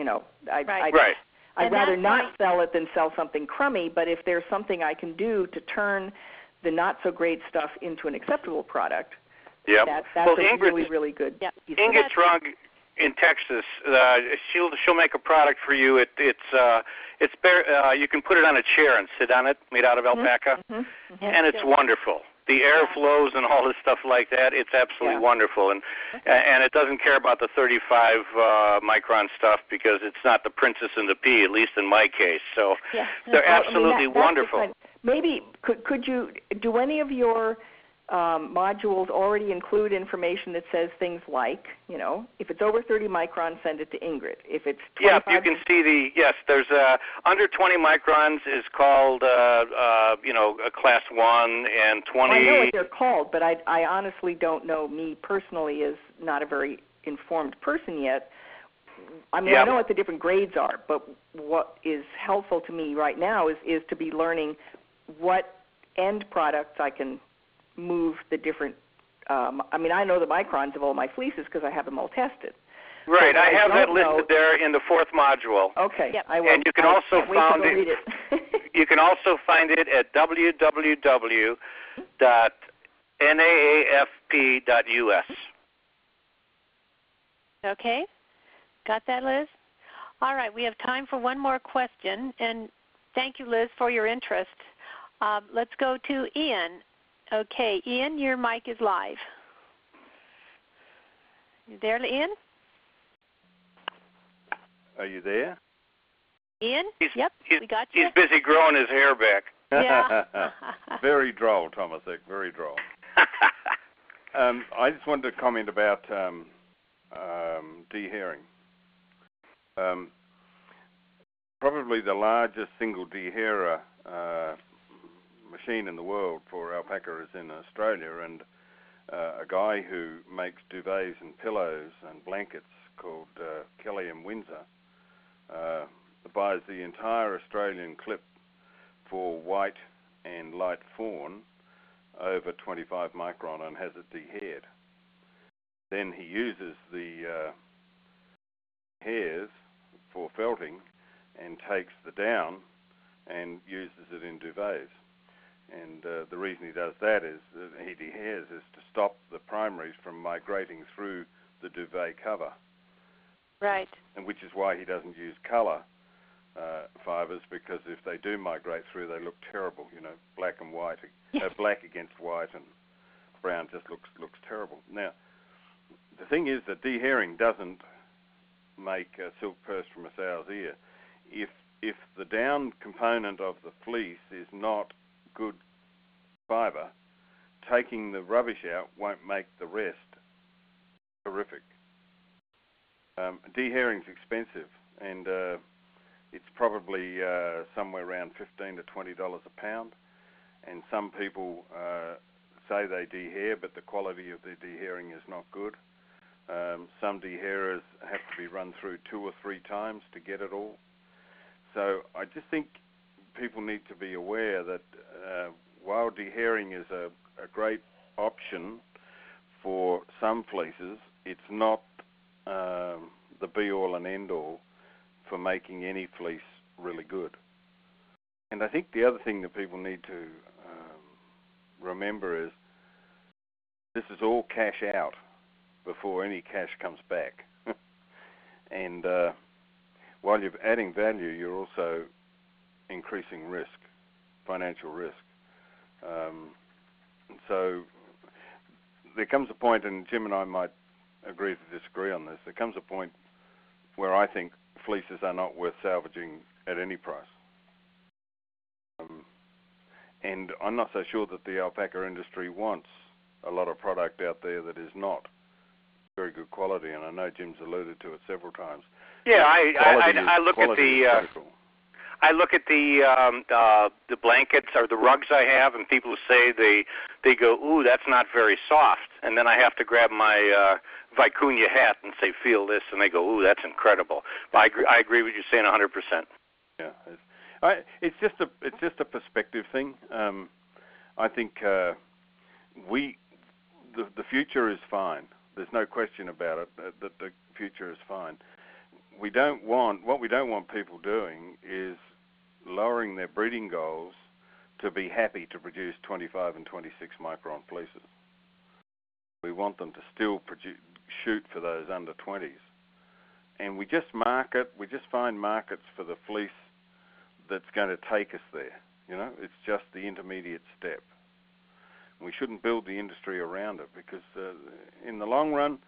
I'd rather not sell it than sell something crummy, but if there's something I can do to turn the not-so-great stuff into an acceptable product, that's really, really good. Inga Trug in Texas, she'll make a product for you. You can put it on a chair and sit on it, made out of alpaca, and it's wonderful. The air flows and all this stuff like that. It's absolutely wonderful, and it doesn't care about the 35 micron stuff because it's not the princess and the pea, at least in my case. So they're absolutely wonderful. Maybe could you do any of your modules already include information that says things like, if it's over 30 microns, send it to Ingrid. If it's 25, you can see there's under 20 microns is called a class 1, and 20. I know what they're called, but I honestly don't know. Me personally is not a very informed person yet. I mean, I know what the different grades are, but what is helpful to me right now is to be learning what end products I can move the different. I know the microns of all my fleeces because I have them all tested. Right, I have that listed there in the 4th module. Okay, I will. And you can also find it. You can also find it at www.naafp.us. Okay, got that, Liz? All right, we have time for one more question, and thank you, Liz, for your interest. Let's go to Ian. Okay, Ian, your mic is live. You there, Ian? Are you there? Ian? We got you. He's busy growing his hair back. Yeah. Very droll, Tomasek, very droll. I just wanted to comment about dehairing. Probably the largest single dehairer machine in the world for alpaca is in Australia, and a guy who makes duvets and pillows and blankets called Kelly & Windsor buys the entire Australian clip for white and light fawn over 25 micron and has it dehaired. Then he uses the hairs for felting and takes the down and uses it in duvets. And the reason he does that is he dehairs is to stop the primaries from migrating through the duvet cover. Right. Mm-hmm. And which is why he doesn't use color fibers, because if they do migrate through, they look terrible. You know, black and white, black against white, and brown just looks terrible. Now, the thing is that dehairing doesn't make a silk purse from a sow's ear. If if the down component of the fleece is not good fibre, taking the rubbish out won't make the rest terrific. Dehairing's expensive, and it's probably somewhere around $15 to $20 a pound. And some people say they dehair, but the quality of their dehairing is not good. Some dehairers have to be run through 2 or 3 times to get it all. So I just think people need to be aware that while dehairing is a great option for some fleeces, it's not the be-all and end-all for making any fleece really good. And I think the other thing that people need to remember is this is all cash out before any cash comes back. And while you're adding value, you're also increasing risk, financial risk. And so there comes a point, and Jim and I might agree to disagree on this, there comes a point where I think fleeces are not worth salvaging at any price. And I'm not so sure that the alpaca industry wants a lot of product out there that is not very good quality, and I know Jim's alluded to it several times. Yeah, I look at the blankets or the rugs I have, and people say they go, ooh, that's not very soft, and then I have to grab my vicuña hat and say, feel this, and they go, ooh, that's incredible. But I agree with you saying 100%. Yeah, it's just a perspective thing. I think the future is fine. There's no question about it that the future is fine. What we don't want people doing is lowering their breeding goals to be happy to produce 25 and 26 micron fleeces. We want them to still shoot for those under 20s. And we just find markets for the fleece that's going to take us there. You know, it's just the intermediate step. We shouldn't build the industry around it because in the long run,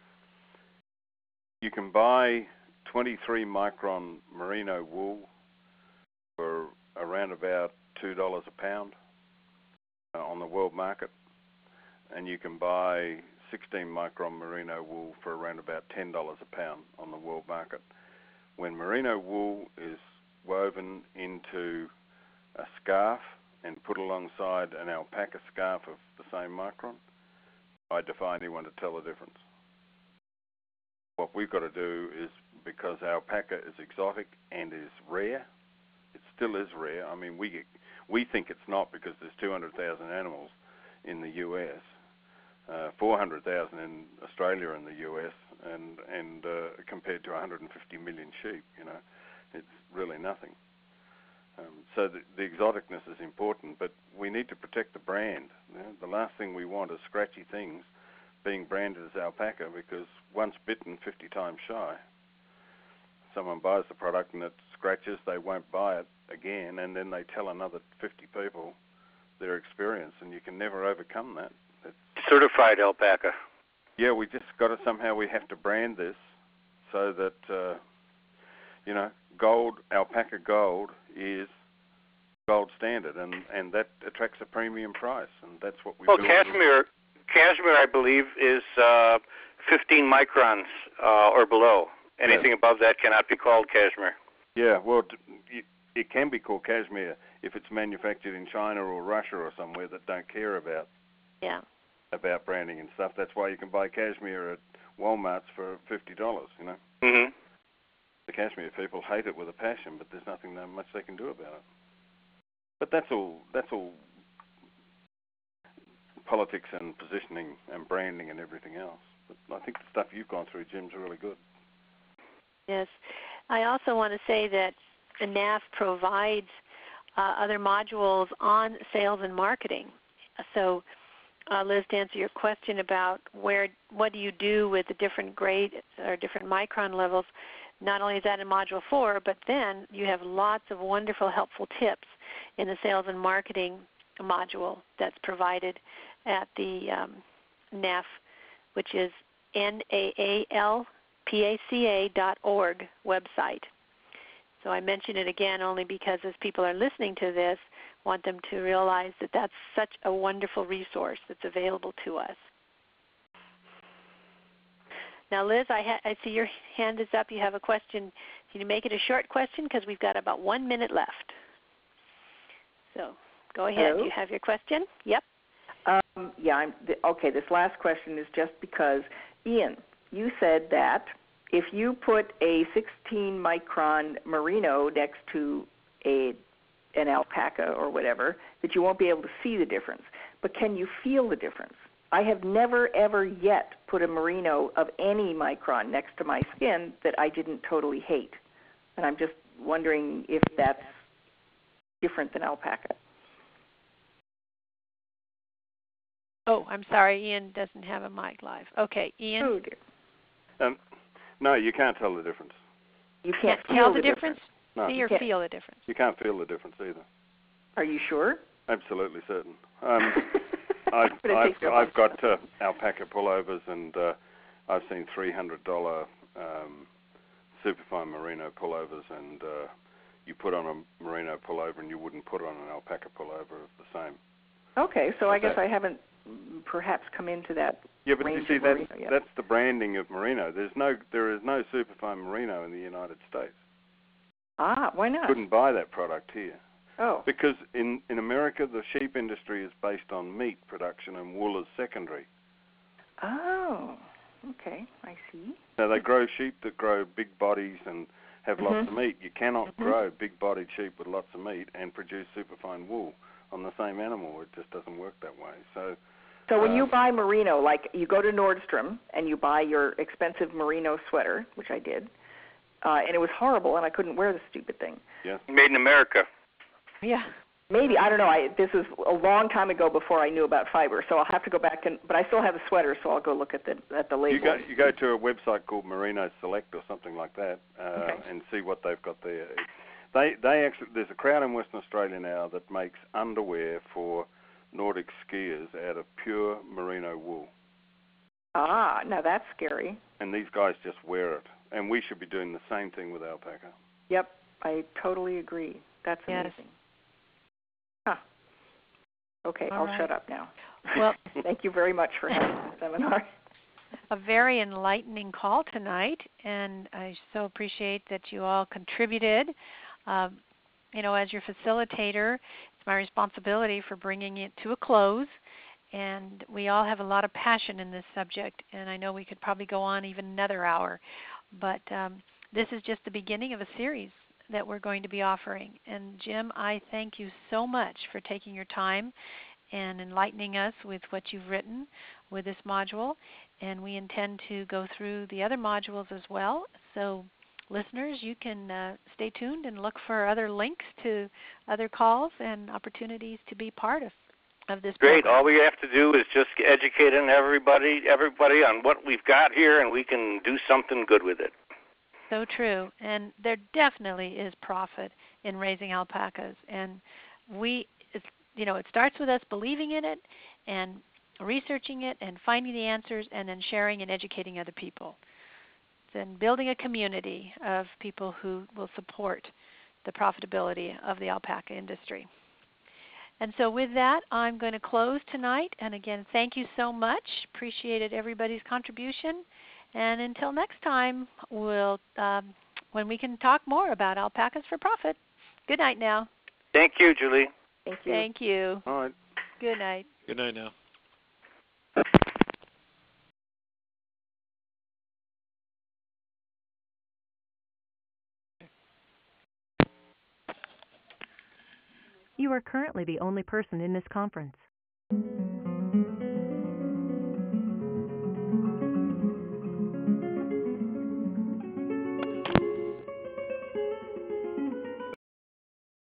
you can buy 23 micron merino wool for around about $2 a pound on the world market, and you can buy 16 micron merino wool for around about $10 a pound on the world market. When merino wool is woven into a scarf and put alongside an alpaca scarf of the same micron, I defy anyone to tell the difference. What we've got to do is, because alpaca is exotic and is rare, it still is rare. I mean, we think it's not because there's 200,000 animals in the U.S., 400,000 in Australia and the U.S., and compared to 150 million sheep, you know, it's really nothing. So the exoticness is important, but we need to protect the brand. You know, the last thing we want is scratchy things being branded as alpaca, because once bitten, 50 times shy. Someone buys the product and it scratches, they won't buy it again, and then they tell another 50 people their experience, and you can never overcome that. Certified alpaca. Yeah, we just got to somehow, we have to brand this so that, you know, gold, alpaca gold is gold standard, and that attracts a premium price, and that's what we. Well, cashmere, I believe, is 15 microns or below. Anything above that cannot be called cashmere. Yeah, well, it can be called cashmere if it's manufactured in China or Russia or somewhere that don't care about branding and stuff. That's why you can buy cashmere at Walmart's for $50. You know. Mm-hmm. The cashmere people hate it with a passion, but there's nothing that much they can do about it. But that's all politics and positioning and branding and everything else. But I think the stuff you've gone through, Jim's really good. Yes. I also want to say that NAF provides other modules on sales and marketing. So, Liz, to answer your question about what do you do with the different grade or different micron levels, not only is that in Module 4, but then you have lots of wonderful, helpful tips in the sales and marketing module that's provided at the NAF, which is NAALPACA.org website. So I mention it again only because as people are listening to this, I want them to realize that that's such a wonderful resource that's available to us. Now, Liz, I see your hand is up. You have a question. Can you make it a short question because we've got about 1 minute left? So go ahead. Hello? You have your question? Yep. Okay, this last question is just because, Ian, you said that if you put a 16-micron merino next to an alpaca or whatever, that you won't be able to see the difference. But can you feel the difference? I have never, ever yet put a merino of any micron next to my skin that I didn't totally hate. And I'm just wondering if that's different than alpaca. Oh, I'm sorry. Ian doesn't have a mic live. Okay, Ian. Oh, dear. No, you can't tell the difference. You can't tell the difference? No. See or feel the difference? You can't feel the difference either. Are you sure? Absolutely certain. I've got alpaca pullovers, and I've seen $300 superfine merino pullovers, and you put on a merino pullover and you wouldn't put on an alpaca pullover of the same. Okay, so I guess I haven't perhaps come into that. Yeah, but you see, that's the branding of merino. There is no superfine merino in the United States. Ah, why not? Couldn't buy that product here. Oh. Because in America, the sheep industry is based on meat production and wool is secondary. Oh, okay, I see. So they grow sheep that grow big bodies and have lots of meat. You cannot grow big-bodied sheep with lots of meat and produce superfine wool on the same animal. It just doesn't work that way. So when you buy merino, like you go to Nordstrom and you buy your expensive merino sweater, which I did, and it was horrible, and I couldn't wear the stupid thing. Yes. Made in America. Yeah. Maybe, I don't know. This was a long time ago before I knew about fiber, so I'll have to go back but I still have the sweater, so I'll go look at the label. You go to a website called Merino Select or something like that, and see what they've got there. They actually, there's a crowd in Western Australia now that makes underwear for Nordic skiers out of pure merino wool. Ah, now that's scary. And these guys just wear it, and we should be doing the same thing with alpaca. Yep, I totally agree. That's amazing. Yes. Huh. Okay, All I'll right. shut up now. Well, thank you very much for having the seminar. A very enlightening call tonight, and I so appreciate that you all contributed. As your facilitator, it's my responsibility for bringing it to a close, and we all have a lot of passion in this subject, and I know we could probably go on even another hour, but this is just the beginning of a series that we're going to be offering. And Jim, I thank you so much for taking your time and enlightening us with what you've written with this module, and we intend to go through the other modules as well. So listeners, you can stay tuned and look for other links to other calls and opportunities to be part of this Great. program. All we have to do is just educating everybody on what we've got here, and we can do something good with it. So true. And there definitely is profit in raising alpacas. And it starts with us believing in it and researching it and finding the answers and then sharing and educating other people. And building a community of people who will support the profitability of the alpaca industry. And so with that, I'm going to close tonight. And again, thank you so much. Appreciated everybody's contribution. And until next time, we'll when we can talk more about alpacas for profit. Good night now. Thank you, Julie. Thank you. Thank you. All right. Good night. Good night now. You are currently the only person in this conference.